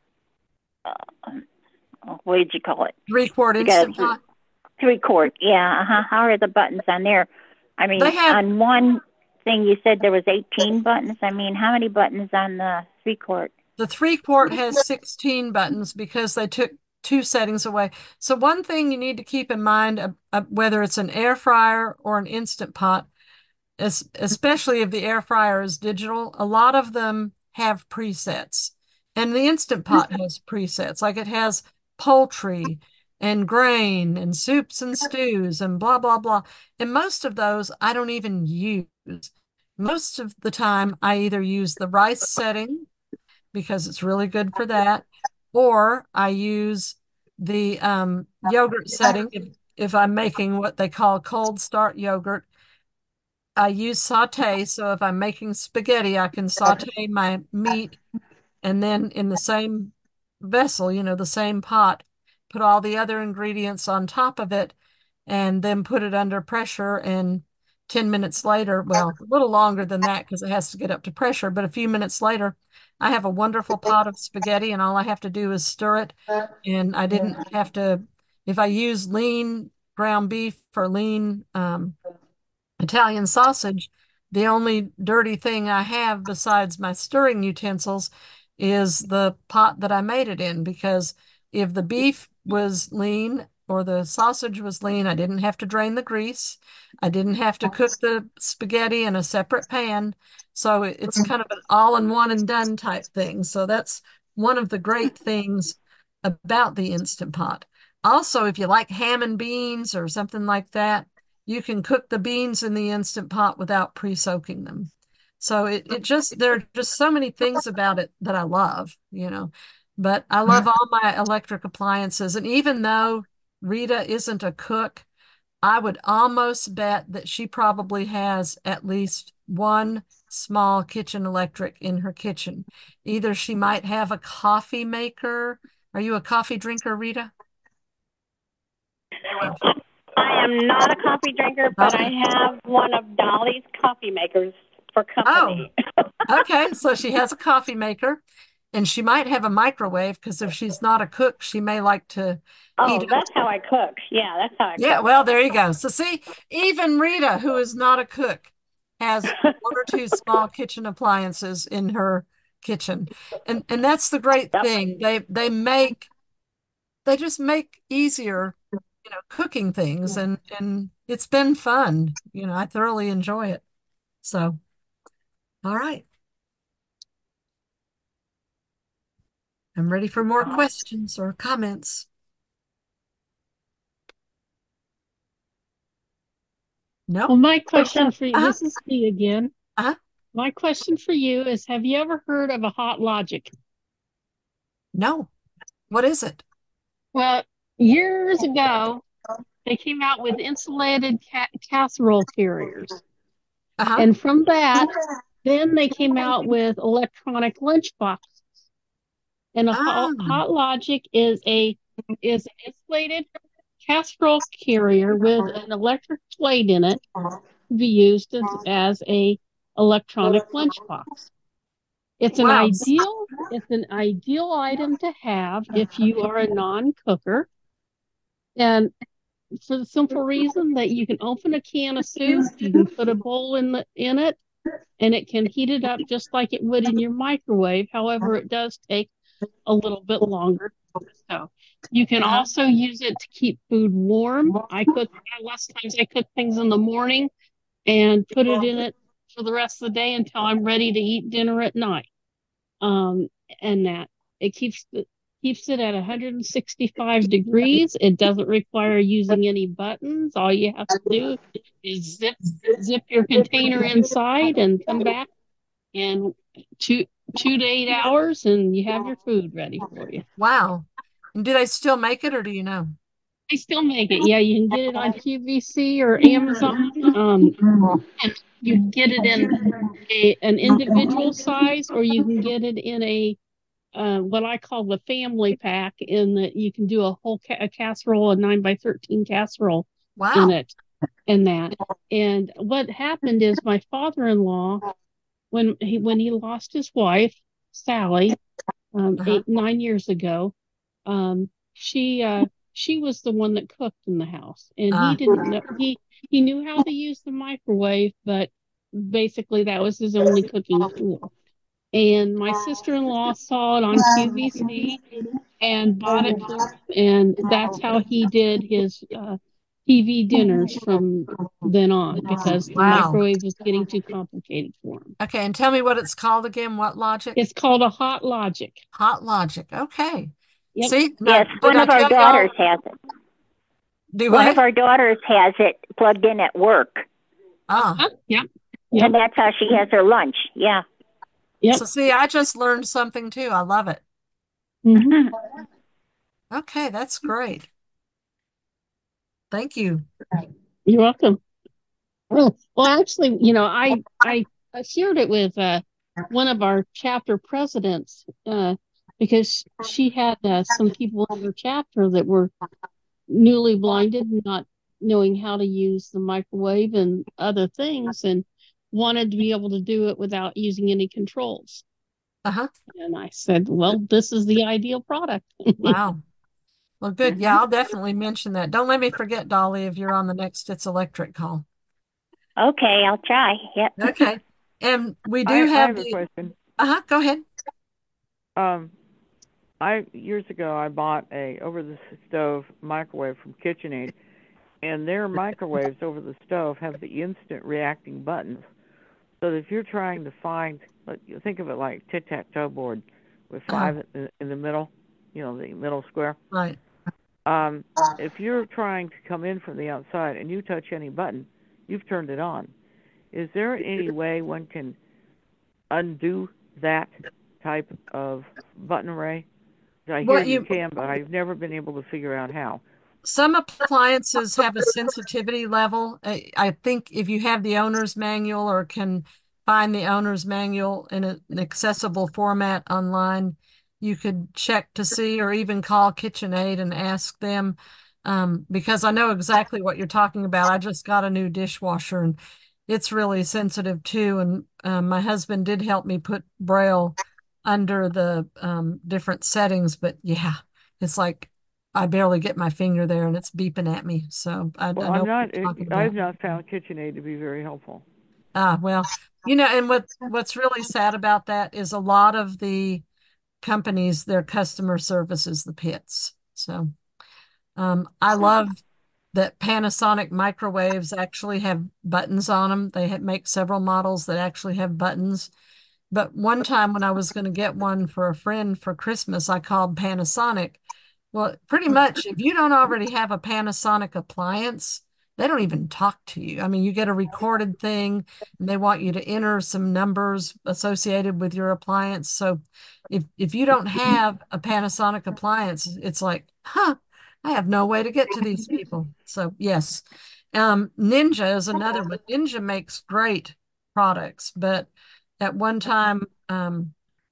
uh, what did you call it? Three quart Instant Pot? Three quart, yeah. Uh-huh. How are the buttons on there? I mean, have, on one thing you said there was eighteen buttons. I mean, how many buttons on the three quart? The three quart has sixteen buttons because they took two settings away. So one thing you need to keep in mind, uh, uh, whether it's an air fryer or an Instant Pot, is, especially if the air fryer is digital, a lot of them have presets. And the Instant Pot has presets, like it has poultry and grain and soups and stews and blah, blah, blah. And most of those I don't even use. Most of the time, I either use the rice setting because it's really good for that, or I use the um, yogurt setting if, if I'm making what they call cold start yogurt. I use saute, so if I'm making spaghetti, I can saute my meat and then in the same vessel, you know, the same pot, put all the other ingredients on top of it and then put it under pressure. And ten minutes later, well, a little longer than that because it has to get up to pressure, but a few minutes later, I have a wonderful pot of spaghetti and all I have to do is stir it. And I didn't have to, if I use lean ground beef or lean um, Italian sausage, the only dirty thing I have besides my stirring utensils is the pot that I made it in, because if the beef was lean or the sausage was lean, I didn't have to drain the grease. I didn't have to cook the spaghetti in a separate pan. So it's kind of an all-in-one and done type thing. So that's one of the great things about the Instant Pot. Also, if you like ham and beans or something like that, you can cook the beans in the Instant Pot without pre-soaking them. So it, it just, there are just so many things about it that I love, you know, but I love all my electric appliances. And even though Rita isn't a cook, I would almost bet that she probably has at least one small kitchen electric in her kitchen. Either she might have a coffee maker. Are you a coffee drinker, Rita? I am not a coffee drinker, but I have one of Dolly's coffee makers for company. Oh, okay. So she has a coffee maker, and she might have a microwave because if she's not a cook, she may like to Oh, eat. that's how I cook. Yeah, that's how I Yeah, cook. well, there you go. So see, even Rita, who is not a cook, has one or two small kitchen appliances in her kitchen. And and that's the great Yep. thing. They they make they just make easier, you know, cooking things, and and it's been fun. You know, I thoroughly enjoy it. So, all right. I'm ready for more questions or comments. No. Well, my question for you, Uh-huh. this is me again. Uh-huh. My question for you is, have you ever heard of a Hot Logic? No. What is it? Well, years ago, they came out with insulated ca casserole carriers. Uh-huh. And from that, then they came out with electronic lunchboxes. And a hot, Oh. hot Logic is a is an insulated casserole carrier with an electric plate in it to be used as, as a electronic lunchbox. It's an Wow. ideal, it's an ideal item to have if you are a non-cooker. And for the simple reason that you can open a can of soup, you can put a bowl in the in it, and it can heat it up just like it would in your microwave. However, it does take a little bit longer. So you can Uh-huh. also use it to keep food warm. I cook a lot of times I cook things in the morning and put it in it for the rest of the day until I'm ready to eat dinner at night. Um, and that it keeps the keeps it at one hundred sixty-five degrees. It doesn't require using any buttons. All you have to do is zip zip your container inside and come back in two two to eight hours, and you have your food ready for you. Wow. And do they still make it, or do you know? They still make it. Yeah, you can get it on Q V C or Amazon. Um, and you can get it in a, an individual size, or you can get it in a uh, what I call the family pack, in that you can do a whole ca- a casserole, a nine by thirteen casserole in Wow. it, and that. And what happened is my father-in-law, when he when he lost his wife, Sally, um, Uh-huh. eight nine years ago, um, she uh, she was the one that cooked in the house, and he Uh, didn't know he he knew how to use the microwave, but basically that was his only cooking tool. And my sister-in-law saw it on Q V C and bought it for him, and that's how he did his uh, T V dinners from then on, because the wow. microwave was getting too complicated for him. Okay, and tell me what it's called again. What Logic? It's called a Hot Logic. Hot Logic. Okay. Yep. See, now, Yes, did one I of our tell daughters y'all? has it. Do One of what? our daughters has it plugged in at work, Ah, Huh? Yep. Yep. and that's how she has her lunch. Yeah. Yep. so see, I just learned something too. I love it. Mhm. Okay, that's great. Thank you. You're welcome. Well, well, actually, you know, I I, I shared it with uh, one of our chapter presidents, uh, because she had uh, some people in her chapter that were newly blinded, not knowing how to use the microwave and other things, and wanted to be able to do it without using any controls. Uh-huh. And I said, well, this is the ideal product. Wow. Well, good. Yeah, I'll definitely mention that. Don't let me forget, Dolly, if you're on the next It's Electric call. Okay, I'll try. Yep. Okay. And we do I, I have have a the, question. uh-huh, go ahead. Um, I years ago I bought a over the stove microwave from KitchenAid, and their microwaves over the stove have the instant reacting buttons. So that if you're trying to find, like, you think of it like tic-tac-toe board with Uh-huh. five in, in the middle, you know, the middle square. Right. Um, if you're trying to come in from the outside and you touch any button, you've turned it on. Is there any way one can undo that type of button array? I hear What you you can, but I've never been able to figure out how. Some appliances have a sensitivity level. I, I think if you have the owner's manual or can find the owner's manual in a- an accessible format online, you could check to see, or even call KitchenAid and ask them. Um, because I know exactly what you're talking about. I just got a new dishwasher and it's really sensitive too. And um, my husband did help me put Braille under the um, different settings, but yeah, it's like I barely get my finger there and it's beeping at me. So I, Well, I I'm know what not. you're talking I've about. not found KitchenAid to be very helpful. Ah, well, you know, and what what's really sad about that is a lot of the companies, their customer service is the pits. So um, I love that Panasonic microwaves actually have buttons on them. They ha make several models that actually have buttons. But one time when I was going to get one for a friend for Christmas, I called Panasonic. Well, pretty much, if you don't already have a Panasonic appliance, they don't even talk to you. I mean, you get a recorded thing and they want you to enter some numbers associated with your appliance. So if if you don't have a Panasonic appliance, it's like, huh, I have no way to get to these people. So yes. Um, Ninja is another one. Ninja makes great products, but at one time, um,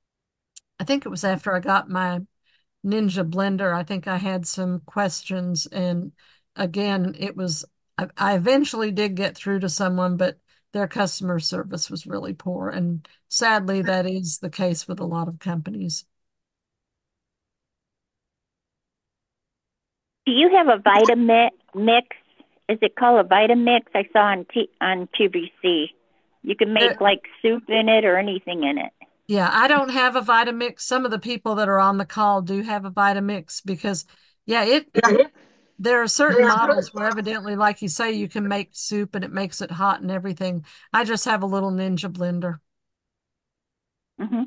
I think it was after I got my Ninja blender, I think I had some questions. And again, it was, I, I eventually did get through to someone, but their customer service was really poor. And sadly, that is the case with a lot of companies. Do you have a Vitamix? Is it called a Vitamix? I saw on T on Q V C. You can make There- like soup in it or anything in it. Yeah, I don't have a Vitamix. Some of the people that are on the call do have a Vitamix because, yeah, it there are certain models where evidently, like you say, you can make soup and it makes it hot and everything. I just have a little Ninja blender. Hmm.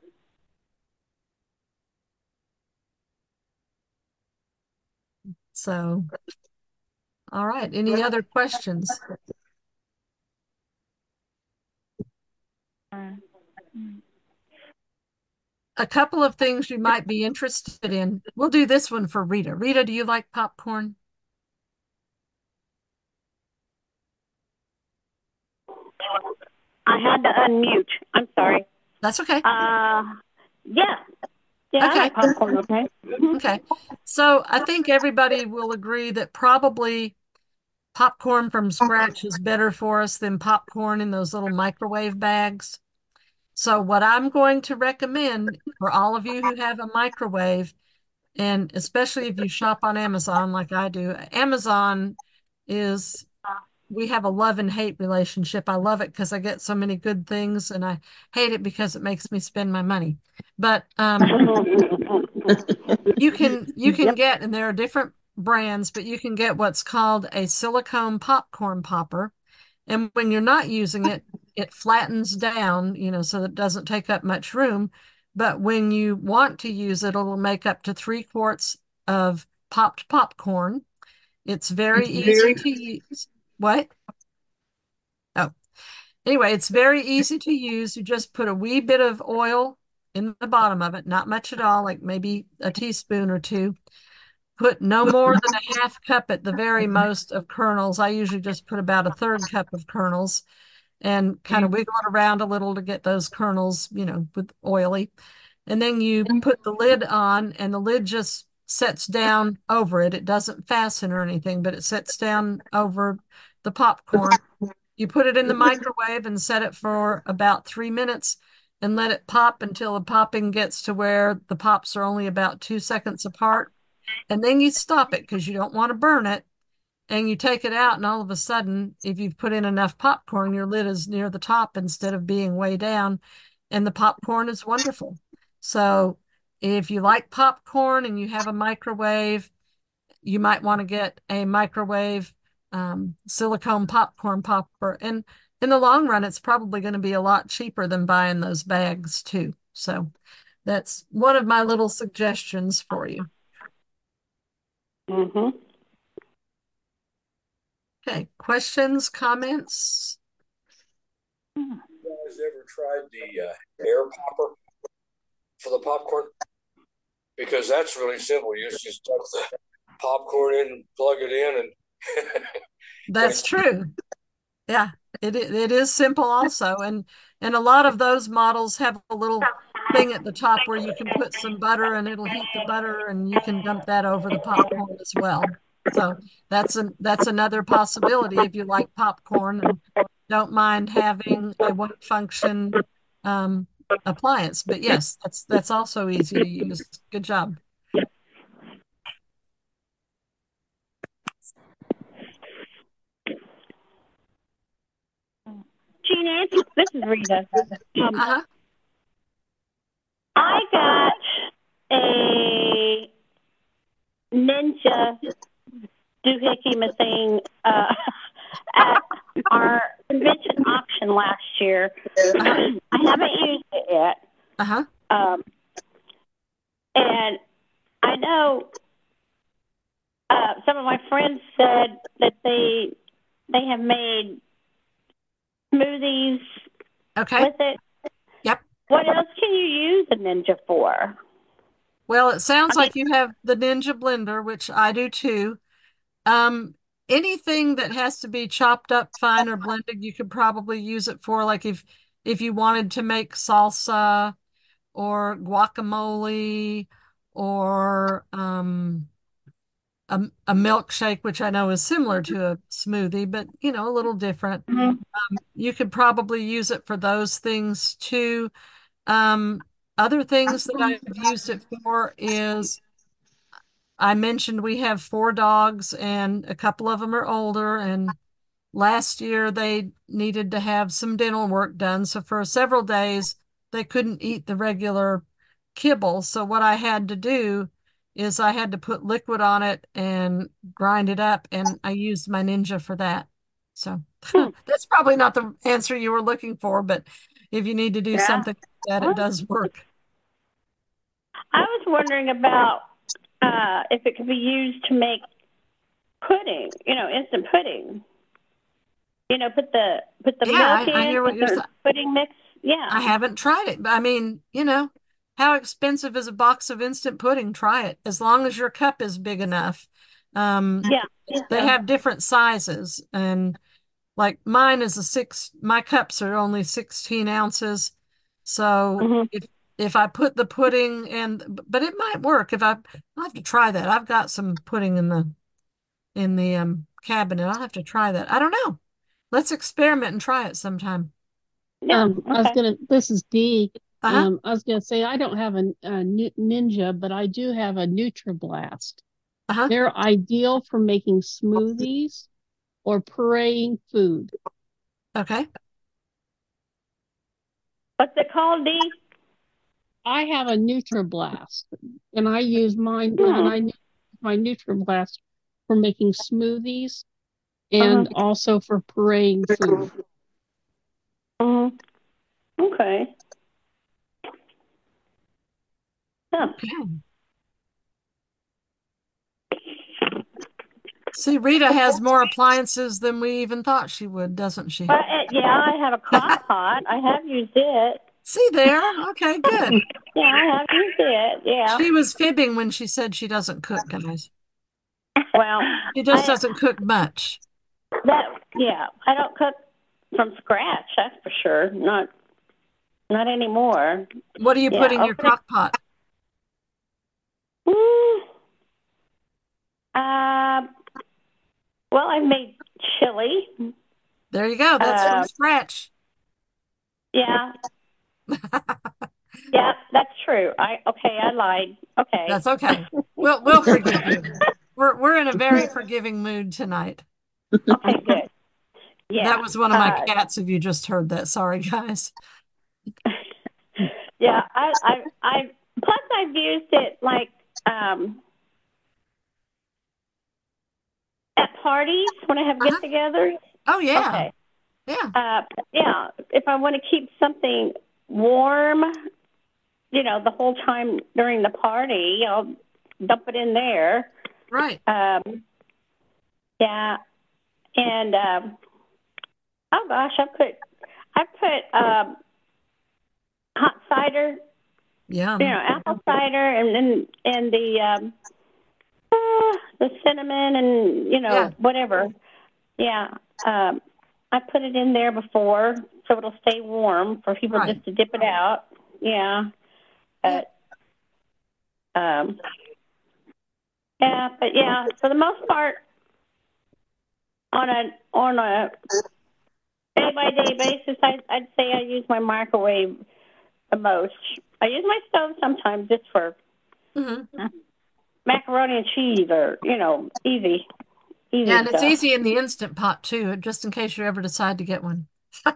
So, all right. Any other questions? A couple of things you might be interested in. We'll do this one for Rita. Rita, do you like popcorn? I had to unmute. I'm sorry. That's okay. Uh, yeah. Yeah, I Okay. like popcorn, okay? Mhm. Okay. So I think everybody will agree that probably popcorn from scratch is better for us than popcorn in those little microwave bags. So what I'm going to recommend for all of you who have a microwave, and especially if you shop on Amazon like I do, Amazon is, we have a love and hate relationship. I love it because I get so many good things, and I hate it because it makes me spend my money. But um, you can you can get, and there are different brands, but you can get what's called a silicone popcorn popper. And when you're not using it, it flattens down, you know, so that it doesn't take up much room. But when you want to use it, it'll make up to three quarts of popped popcorn. It's very easy to use. What? Oh, anyway, it's very easy to use. You just put a wee bit of oil in the bottom of it, not much at all, like maybe a teaspoon or two. Put no more than a half cup at the very most of kernels. I usually just put about a third cup of kernels and kind of wiggle it around a little to get those kernels, you know, with oily. And then you put the lid on, and the lid just sets down over it. It doesn't fasten or anything, but it sets down over the popcorn. You put it in the microwave and set it for about three minutes and let it pop until the popping gets to where the pops are only about two seconds apart. And then you stop it because you don't want to burn it. And you take it out, and all of a sudden, if you've put in enough popcorn, your lid is near the top instead of being way down, and the popcorn is wonderful. So, if you like popcorn and you have a microwave, you might want to get a microwave um, silicone popcorn popper. And in the long run, it's probably going to be a lot cheaper than buying those bags, too. So, that's one of my little suggestions for you. Mhm. Okay, questions, comments? You guys ever tried the uh, air popper for the popcorn? Because that's really simple. You just stuff the popcorn in, plug it in, and That's true. Yeah, it it is simple also, and and a lot of those models have a little thing at the top where you can put some butter and it'll heat the butter, and you can dump that over the popcorn as well. So that's an that's another possibility if you like popcorn and don't mind having a one function um, appliance. But yes, that's that's also easy to use. Good job. Gee, Nancy, this is Rita. Um, Uh-huh. I got a Ninja doohickey thing uh, at our convention auction last year. Uh-huh. I haven't used it yet. Uh-huh. Um, and I know uh, some of my friends said that they they have made smoothies Okay. with it. Yep. What else can you use a Ninja for? Well, it sounds I mean, like you have the Ninja blender, which I do too. Um, anything that has to be chopped up fine or blended, you could probably use it for. Like if if you wanted to make salsa or guacamole or um a, a milkshake, which I know is similar to a smoothie, but you know, a little different. Mhm. Um, you could probably use it for those things too. Um, Other things that I've used it for is I mentioned we have four dogs and a couple of them are older, and last year they needed to have some dental work done. So for several days they couldn't eat the regular kibble. So what I had to do is I had to put liquid on it and grind it up, and I used my Ninja for that. So Hmm. that's probably not the answer you were looking for, but if you need to do Yeah. something like that, it does work. I was wondering about uh, if it could be used to make pudding, you know, instant pudding. You know, put the put the Yeah, milk I, I in hear what with you're the saying. pudding mix. I Yeah. haven't tried it, but I mean, you know, how expensive is a box of instant pudding? Try it. As long as your cup is big enough. Um, Yeah. they So, have different sizes, and like mine is a six, my cups are only sixteen ounces. So hmm if if I put the pudding and but it might work if I I'll have to try that. I've got some pudding in the in the um cabinet. I'll have to try that. I don't know. Let's experiment and try it sometime. yeah. Um, I was Okay. gonna, this is Dee. Uh-huh. Um, I was gonna say I don't have a, a Ni- Ninja, but I do have a NutriBlast. Uh-huh. They're ideal for making smoothies or pureeing food. Okay. What's it called, Dee? I have a NutriBlast, and I use mine, and Hmm. I use my NutriBlast for making smoothies Uh-huh. and also for pureeing food. Uh-huh. Okay. Huh. Okay. See, Rita has more appliances than we even thought she would, doesn't she? Well, uh, yeah, I have a crock pot. I have used it. See there? Okay, good. Yeah, I have used it. Yeah. She was fibbing when she said she doesn't cook, guys. Well, She just I doesn't cook much. that yeah, I don't cook from scratch. That's for sure. Not not anymore. What do you put in Yeah. your Okay. crock pot? Mm, uh, well, I've made chili. There you go. That's from Uh, scratch. yeah, yeah, that's true. I okay, I lied. Okay. That's okay. We'll we'll forgive you. We're we're in a very forgiving mood tonight. Okay, good. Yeah. That was one of my Uh, cats, if you just heard that. Sorry, guys. yeah, I, I, I, plus I've used it like, um, at parties when I have Uh-huh. get-togethers. Oh, yeah. Okay. Yeah. Uh, yeah, if I want to keep something warm, you know, the whole time during the party, I'll dump it in there. Right. Um, yeah, and um, oh gosh, I put I put um, hot cider, Yeah. you know, apple cider, and then and the um, uh, the cinnamon, and you know, Yeah. whatever. Yeah, um, I put it in there before, so it'll stay warm for people Right. just to dip it out. Yeah, but um, yeah, but yeah, for the most part, on a on a day by day basis, I, I'd say I use my microwave the most. I use my stove sometimes just for Mm-hmm. macaroni and cheese, or you know, easy, easy Yeah, and it's stuff. easy in the Instant Pot too, just in case you ever decide to get one.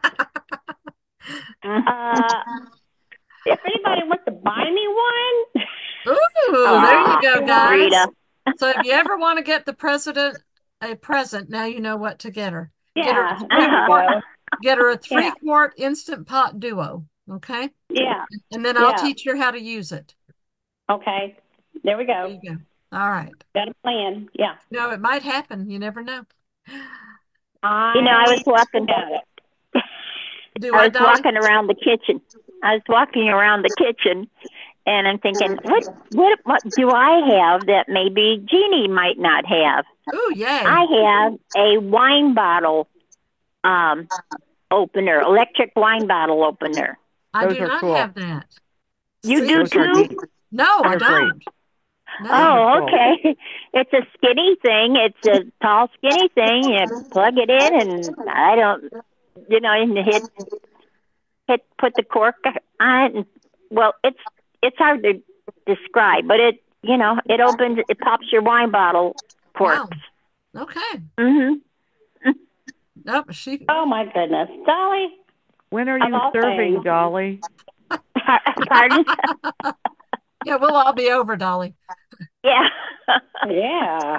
Uh, if anybody wants to buy me one, Ooh, there you go, you know, guys. Rita. So if you ever want to get the president a present, now you know what to get her. Get her a yeah, three there you quart, go. get her a three Yeah, quart Instant Pot Duo, okay? yeah, And then I'll yeah. teach her how to use it. Okay, there we There go. you go. All right. Got a plan. Yeah. No, it might happen. You never know. I You know, I was walking. got it. Do I what, was Dolly? walking around the kitchen. I was walking around the kitchen, and I'm thinking, what, what, what do I have that maybe Jeannie might not have? Ooh, yay. I have a wine bottle um, opener, electric wine bottle opener. I Those do are not cool. have that. You See? do Those are too? neat. No, I They're great. don't. No. Oh, okay. It's a skinny thing. It's a tall, skinny thing. You plug it in, and I don't, you know, and hit, hit, put the cork on it. And, well, it's it's hard to describe, but it, you know, it opens, it pops your wine bottle corks. Wow. Okay. Mm-hmm. Nope. She. Oh my goodness, Dolly. When are Of you all serving, things. Dolly? Pardon? Yeah, we'll all be over, Dolly. Yeah. Yeah.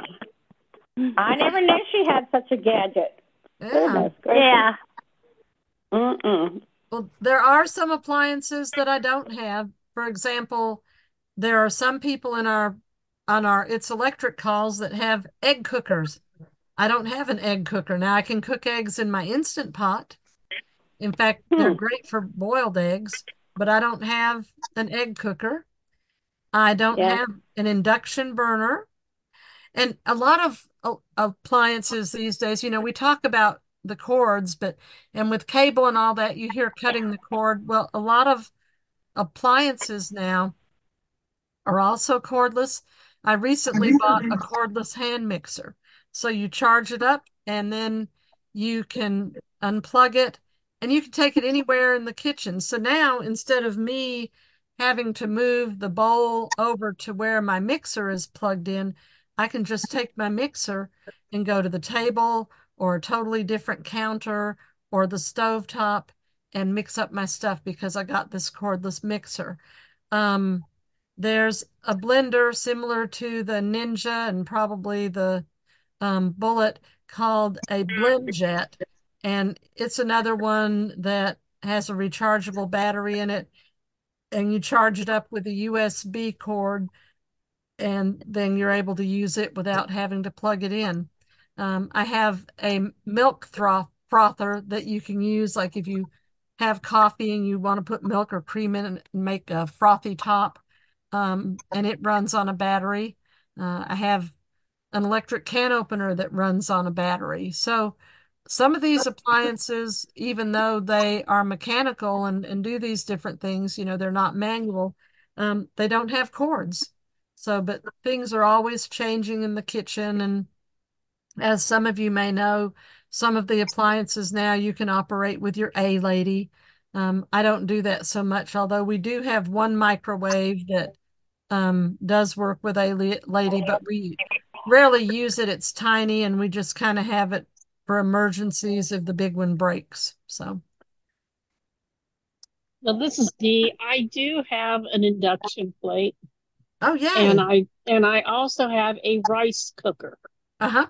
I never knew she had such a gadget. Yeah. Goodness gracious. Yeah. Mm-mm. Well, there are some appliances that I don't have. For example, there are some people in our on our It's Electric calls that have egg cookers. I don't have an egg cooker. Now I can cook eggs in my Instant Pot. In fact, they're Hmm. great for boiled eggs, but I don't have an egg cooker. I don't Yeah. have an induction burner. And a lot of uh, appliances these days, you know, we talk about the cords, but and with cable and all that, you hear cutting the cord. Well, a lot of appliances now are also cordless. I recently bought a cordless hand mixer. So you charge it up and then you can unplug it and you can take it anywhere in the kitchen. So now instead of me having to move the bowl over to where my mixer is plugged in, I can just take my mixer and go to the table or a totally different counter or the stovetop and mix up my stuff because I got this cordless mixer. Um, there's a blender similar to the Ninja and probably the um, Bullet called a BlendJet, and it's another one that has a rechargeable battery in it, and you charge it up with a U S B cord, and then you're able to use it without having to plug it in. Um, I have a milk froth frother that you can use, like if you have coffee and you want to put milk or cream in it and make a frothy top, um, and it runs on a battery. Uh, I have an electric can opener that runs on a battery. So some of these appliances, even though they are mechanical and, and do these different things, you know, they're not manual, um, they don't have cords. So, but things are always changing in the kitchen. And as some of you may know, some of the appliances now you can operate with your A lady. Um, I don't do that so much, although we do have one microwave that um, does work with A lady, but we rarely use it. It's tiny and we just kind of have it for emergencies if the big one breaks. So, Well, this is Dee. I do have an induction plate, oh, and yay. I and I also have a rice cooker, Uh-huh.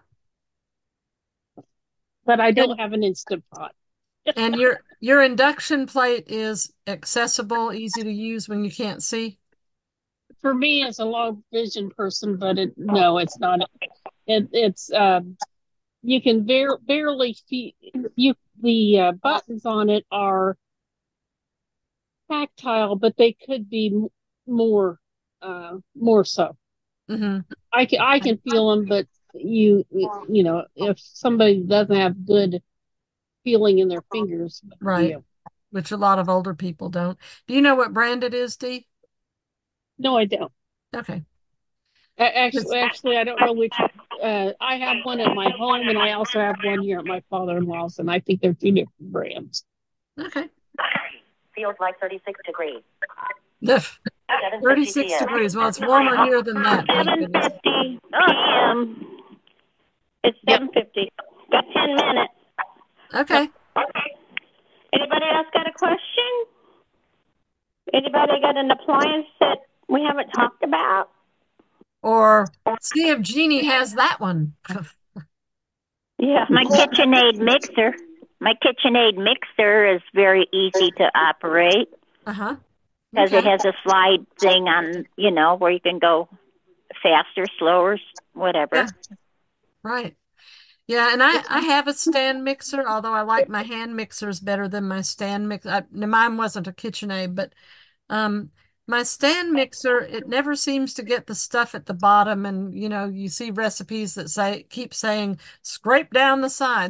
but I And, don't have an Instant Pot. and your your induction plate is accessible, easy to use when you can't see. For me, as a low vision person, but it no, it's not. It, it's um, you can bar barely see you. The uh, buttons on it are tactile, but they could be m- more uh, more so. Mm-hmm. I can I can feel them, but you you know if somebody doesn't have good feeling in their fingers, Right. yeah. Which a lot of older people don't. Do you know what brand it is, Dee? No, I don't. Okay. A- It's- Actually, actually, I don't know which. Uh, I have one at my home, and I also have one here at my father-in-law's, and I think they're two different brands. Okay. Feels like thirty-six degrees. Ugh. seven fifty thirty-six p m. degrees. Well, it's warmer here than that, thank Seven goodness. fifty p.m. It's Yep. seven fifty. Got ten minutes. Okay. Anybody else got a question? Anybody got an appliance that we haven't talked about? Or see if Jeannie has that one. Yeah. My KitchenAid mixer. My KitchenAid mixer is very easy to operate Uh-huh. because it Okay. has a slide thing on, you know, where you can go faster, slower, whatever. Yeah. Right. Yeah, and I, I have a stand mixer, although I like my hand mixers better than my stand mixer. I, mine wasn't a KitchenAid, but um, my stand mixer, it never seems to get the stuff at the bottom. And, you know, you see recipes that say, keep saying, scrape down the sides.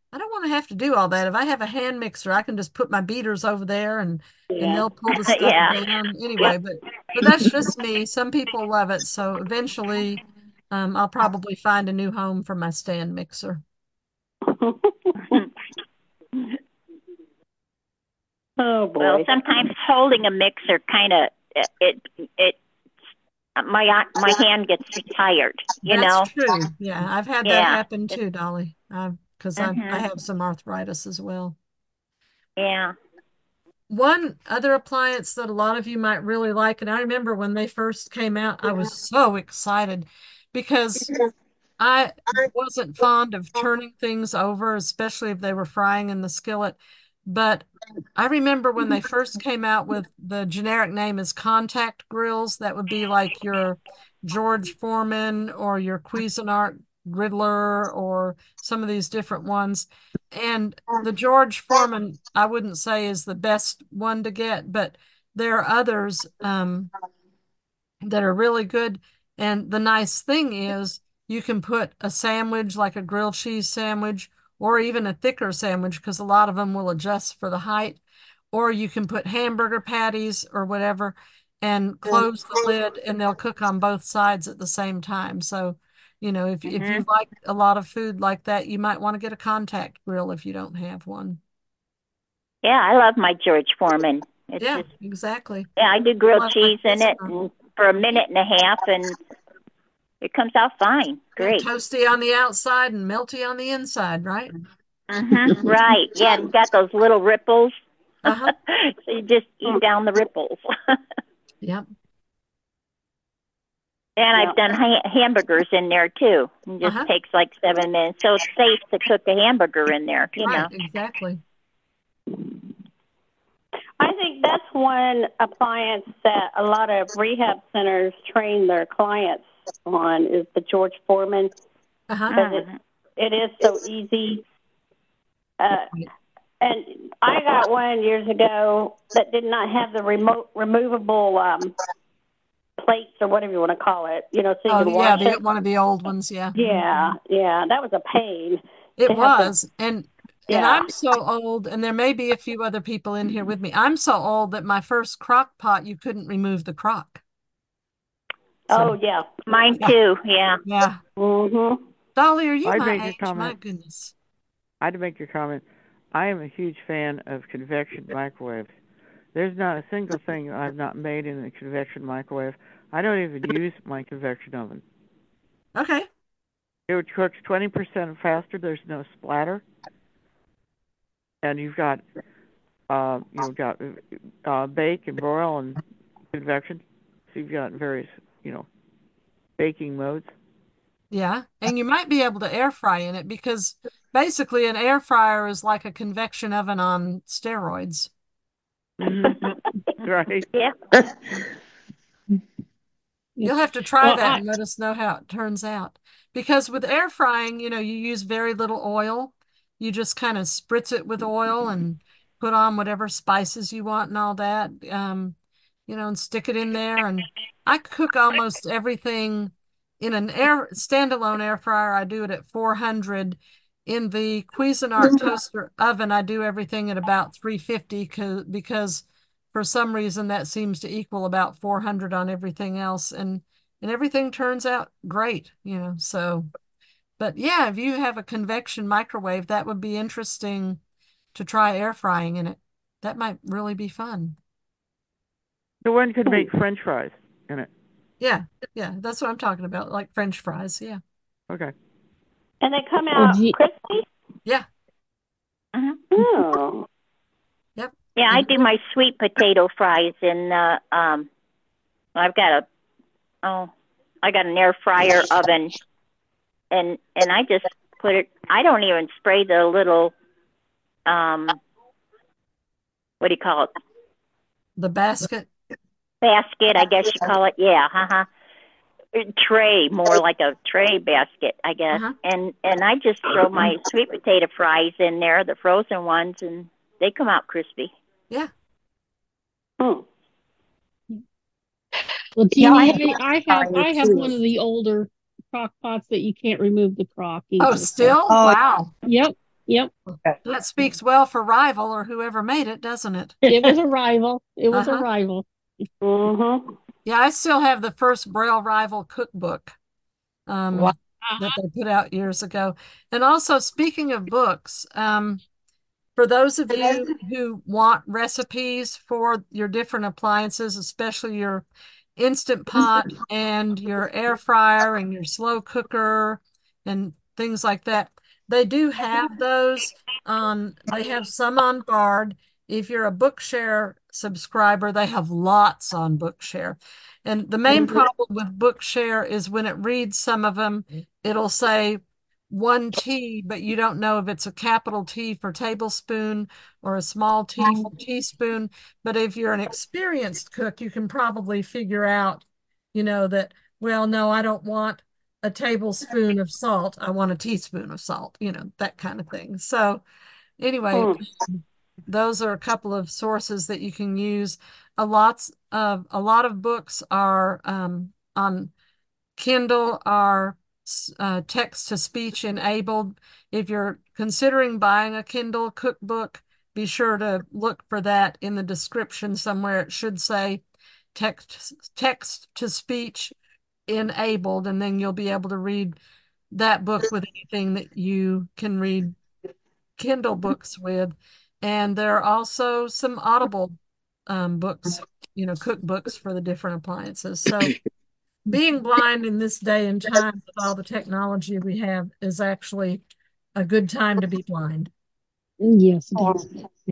I don't want to have to do all that. If I have a hand mixer, I can just put my beaters over there and and Yeah. they'll pull the stuff Yeah. down anyway. But but that's just me. Some people love it. So eventually, um, I'll probably find a new home for my stand mixer. Oh boy. Well, sometimes holding a mixer kind of it it my my hand gets tired, you know. That's true. Yeah, I've had that Yeah. happen too, Dolly. Because I I Mhm. have some arthritis as well. Yeah. One other appliance that a lot of you might really like, and I remember when they first came out, I was so excited because I wasn't fond of turning things over, especially if they were frying in the skillet. But I remember when they first came out with the generic name is contact grills, that would be like your George Foreman or your Cuisinart Griddler or some of these different ones. And the George Foreman, I wouldn't say is the best one to get, but there are others um, that are really good. And the nice thing is you can put a sandwich like a grilled cheese sandwich or even a thicker sandwich because a lot of them will adjust for the height. Or you can put hamburger patties or whatever and close the lid and they'll cook on both sides at the same time. So, you know, if if you Mhm. like a lot of food like that, you might want to get a contact grill if you don't have one. Yeah, I love my George Foreman. It's Yeah, just exactly. yeah, I do grilled Love my cheese in it Cuisinart. and for a minute and a half, and it comes out fine. Yeah, Great. toasty on the outside and melty on the inside, right? Mhm. Right. Yeah, and got those little ripples. Uh-huh. So you just eat down the ripples. Yep. And I've done ha- hamburgers in there too. It just Uh-huh. takes like seven minutes. So it's safe to cook a hamburger in there, you Right, know. exactly. I think that's one appliance that a lot of rehab centers train their clients on is the George Foreman Uh-huh. because it it is so easy. Uh, and I got one years ago that did not have the remote removable um, plates or whatever you want to call it. You know, so you Oh, can yeah, wash the it. one of the old ones, yeah. Yeah, yeah, that was a pain. It to have to- was. And and Yeah. I'm so old, and there may be a few other people in here with me. I'm so old that my first crock pot, you couldn't remove the crock. Oh So, yeah. Mine yeah, too, yeah. yeah. Mhm. Dolly, are you I'd my make a age? My comment. goodness. I'd make a comment. I am a huge fan of convection microwaves. There's not a single thing I've not made in a convection microwave. I don't even use my convection oven. Okay. It cooks twenty percent faster. There's no splatter, and you've got, uh, you've got uh, bake and broil and convection. So you've got various, you know, baking modes. Yeah. And you might be able to air fry in it because basically an air fryer is like a convection oven on steroids. Mm-hmm. Right. Yeah. You'll have to try Well, that I, and let us know how it turns out. Because with air frying, you know, you use very little oil. You just kind of spritz it with oil and put on whatever spices you want and all that. Um, you know, and stick it in there. And I cook almost everything in an air standalone air fryer. I do it at four hundred. In the Cuisinart toaster oven, I do everything at about three fifty because for some reason that seems to equal about four hundred on everything else and and everything turns out great, you know. So, but yeah, if you have a convection microwave, that would be interesting to try air frying in it. That might really be fun. So one could make French fries in it. Yeah, yeah, that's what I'm talking about, like French fries. Yeah, Okay. And they come well, out gee, crispy. yeah, Mhm. Oh. yep. Yeah, I do my sweet potato fries in uh um I've got a oh I got an air fryer oven and and I just put it I don't even spray the little um what do you call it? The basket. Basket, I guess you call it. Yeah, uh-huh. Tray, more like a tray basket, I guess. Uh-huh. And and I just throw my sweet potato fries in there, the frozen ones, and they come out crispy. Yeah. Hmm. well, Yeah, I Jeannie, I, I have I have one of the older crock pots that you can't remove the crock Oh, either. So, still? Oh, Wow. yep, Yep. That speaks well for Rival or whoever made it, doesn't it? It was a rival. It was Uh-huh. a rival. Mm-hmm. Yeah, I still have the first Braille Rival cookbook um, Wow. that they put out years ago. And also, speaking of books, um, for those of you who want recipes for your different appliances, especially your Instant Pot and your air fryer and your slow cooker and things like that, they do have those on, they have some on Bard. If you're a Bookshare subscriber, they have lots on Bookshare. And the main problem with Bookshare is when it reads some of them, it'll say one T, but you don't know if it's a capital T for tablespoon or a small T for teaspoon. But if you're an experienced cook, you can probably figure out, you know, that, well, no, I don't want a tablespoon of salt. I want a teaspoon of salt, you know, that kind of thing. So anyway, Hmm. those are a couple of sources that you can use. A lots of a lot of books are um, on Kindle are uh, text to speech enabled. If you're considering buying a Kindle cookbook, be sure to look for that in the description somewhere. It should say text text to speech enabled, and then you'll be able to read that book with anything that you can read Kindle books with. And there are also some Audible um, books, you know, cookbooks for the different appliances. So being blind in this day and time with all the technology we have is actually a good time to be blind. Yes, it is.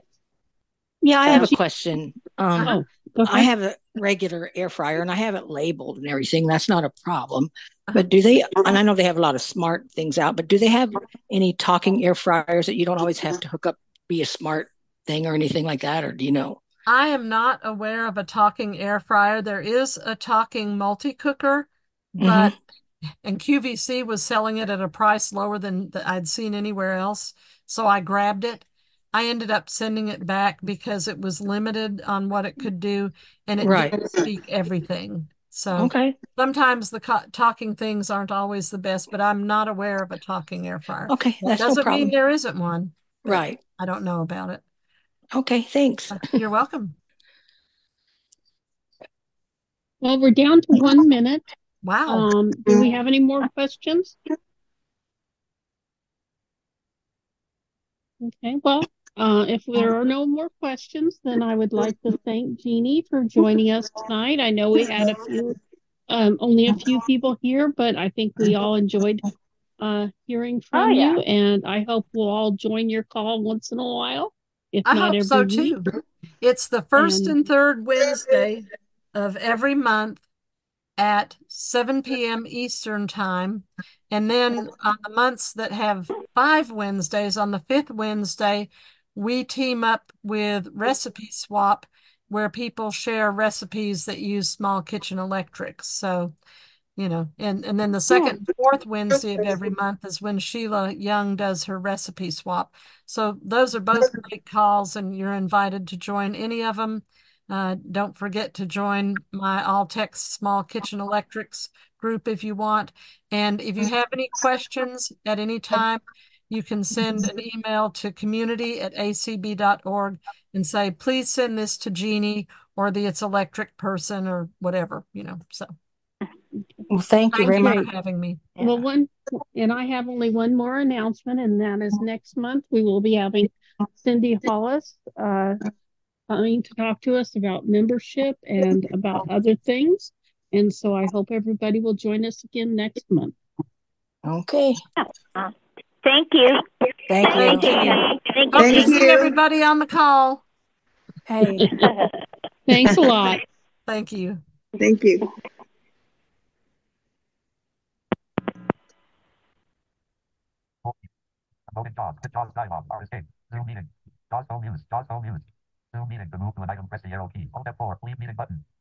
Yeah, I have a She- question. Um, Oh, go I ahead. have a regular air fryer and I have it labeled and everything. That's not a problem. But do they, and I know they have a lot of smart things out, but do they have any talking air fryers that you don't always have to hook up, be a smart thing or anything like that? Or do you know? I am not aware of a talking air fryer. There is a talking multi-cooker, but Mm-hmm. and Q V C was selling it at a price lower than that I'd seen anywhere else. So I grabbed it. I ended up sending it back because it was limited on what it could do and it Right. didn't speak everything. So Okay. sometimes the co- talking things aren't always the best, but I'm not aware of a talking air fryer. Okay. That That's no doesn't mean problem. there isn't one, but Right. I don't know about it. Okay. Thanks. You're welcome. Well, we're down to one minute. Wow. Um, do we have any more questions? Okay, well, uh, if there are no more questions, then I would like to thank Jeannie for joining us tonight. I know we had a few, um, only a few people here, but I think we all enjoyed uh, hearing from Oh, yeah. you, and I hope we'll all join your call once in a while, if I not hope every so week. too. It's the first And and third Wednesday of every month at seven p m Eastern time. And then on the months that have five Wednesdays, on the fifth Wednesday, we team up with Recipe Swap, where people share recipes that use small kitchen electrics. So, you know, and, and then the second and fourth Wednesday of every month is when Sheila Young does her recipe swap. So those are both great calls, and you're invited to join any of them. Uh, don't forget to join my All Tech Small Kitchen Electrics group if you want. And if you have any questions at any time, you can send an email to community at a c b dot org and say, please send this to Jeannie or the It's Electric person or whatever, you know, so. Well, thank you Thank very you much. for having me. well, one, and I have only one more announcement, and that is next month we will be having Cindy Hollis uh, coming to talk to us about membership and about other things. And so I hope everybody will join us again next month. Okay. Uh, thank you. Thank you. Thank you. Thank Hope you. to Thank see you. everybody on the call. Hey. Thanks a lot. Thank you. Thank you. Voting JAWS. Quit JAWS dialog. R escape. Zoom meeting. JAWS home news. JAWS home news. Zoom meeting. To move to an item, press the arrow key. Alt F four. Leave meeting button.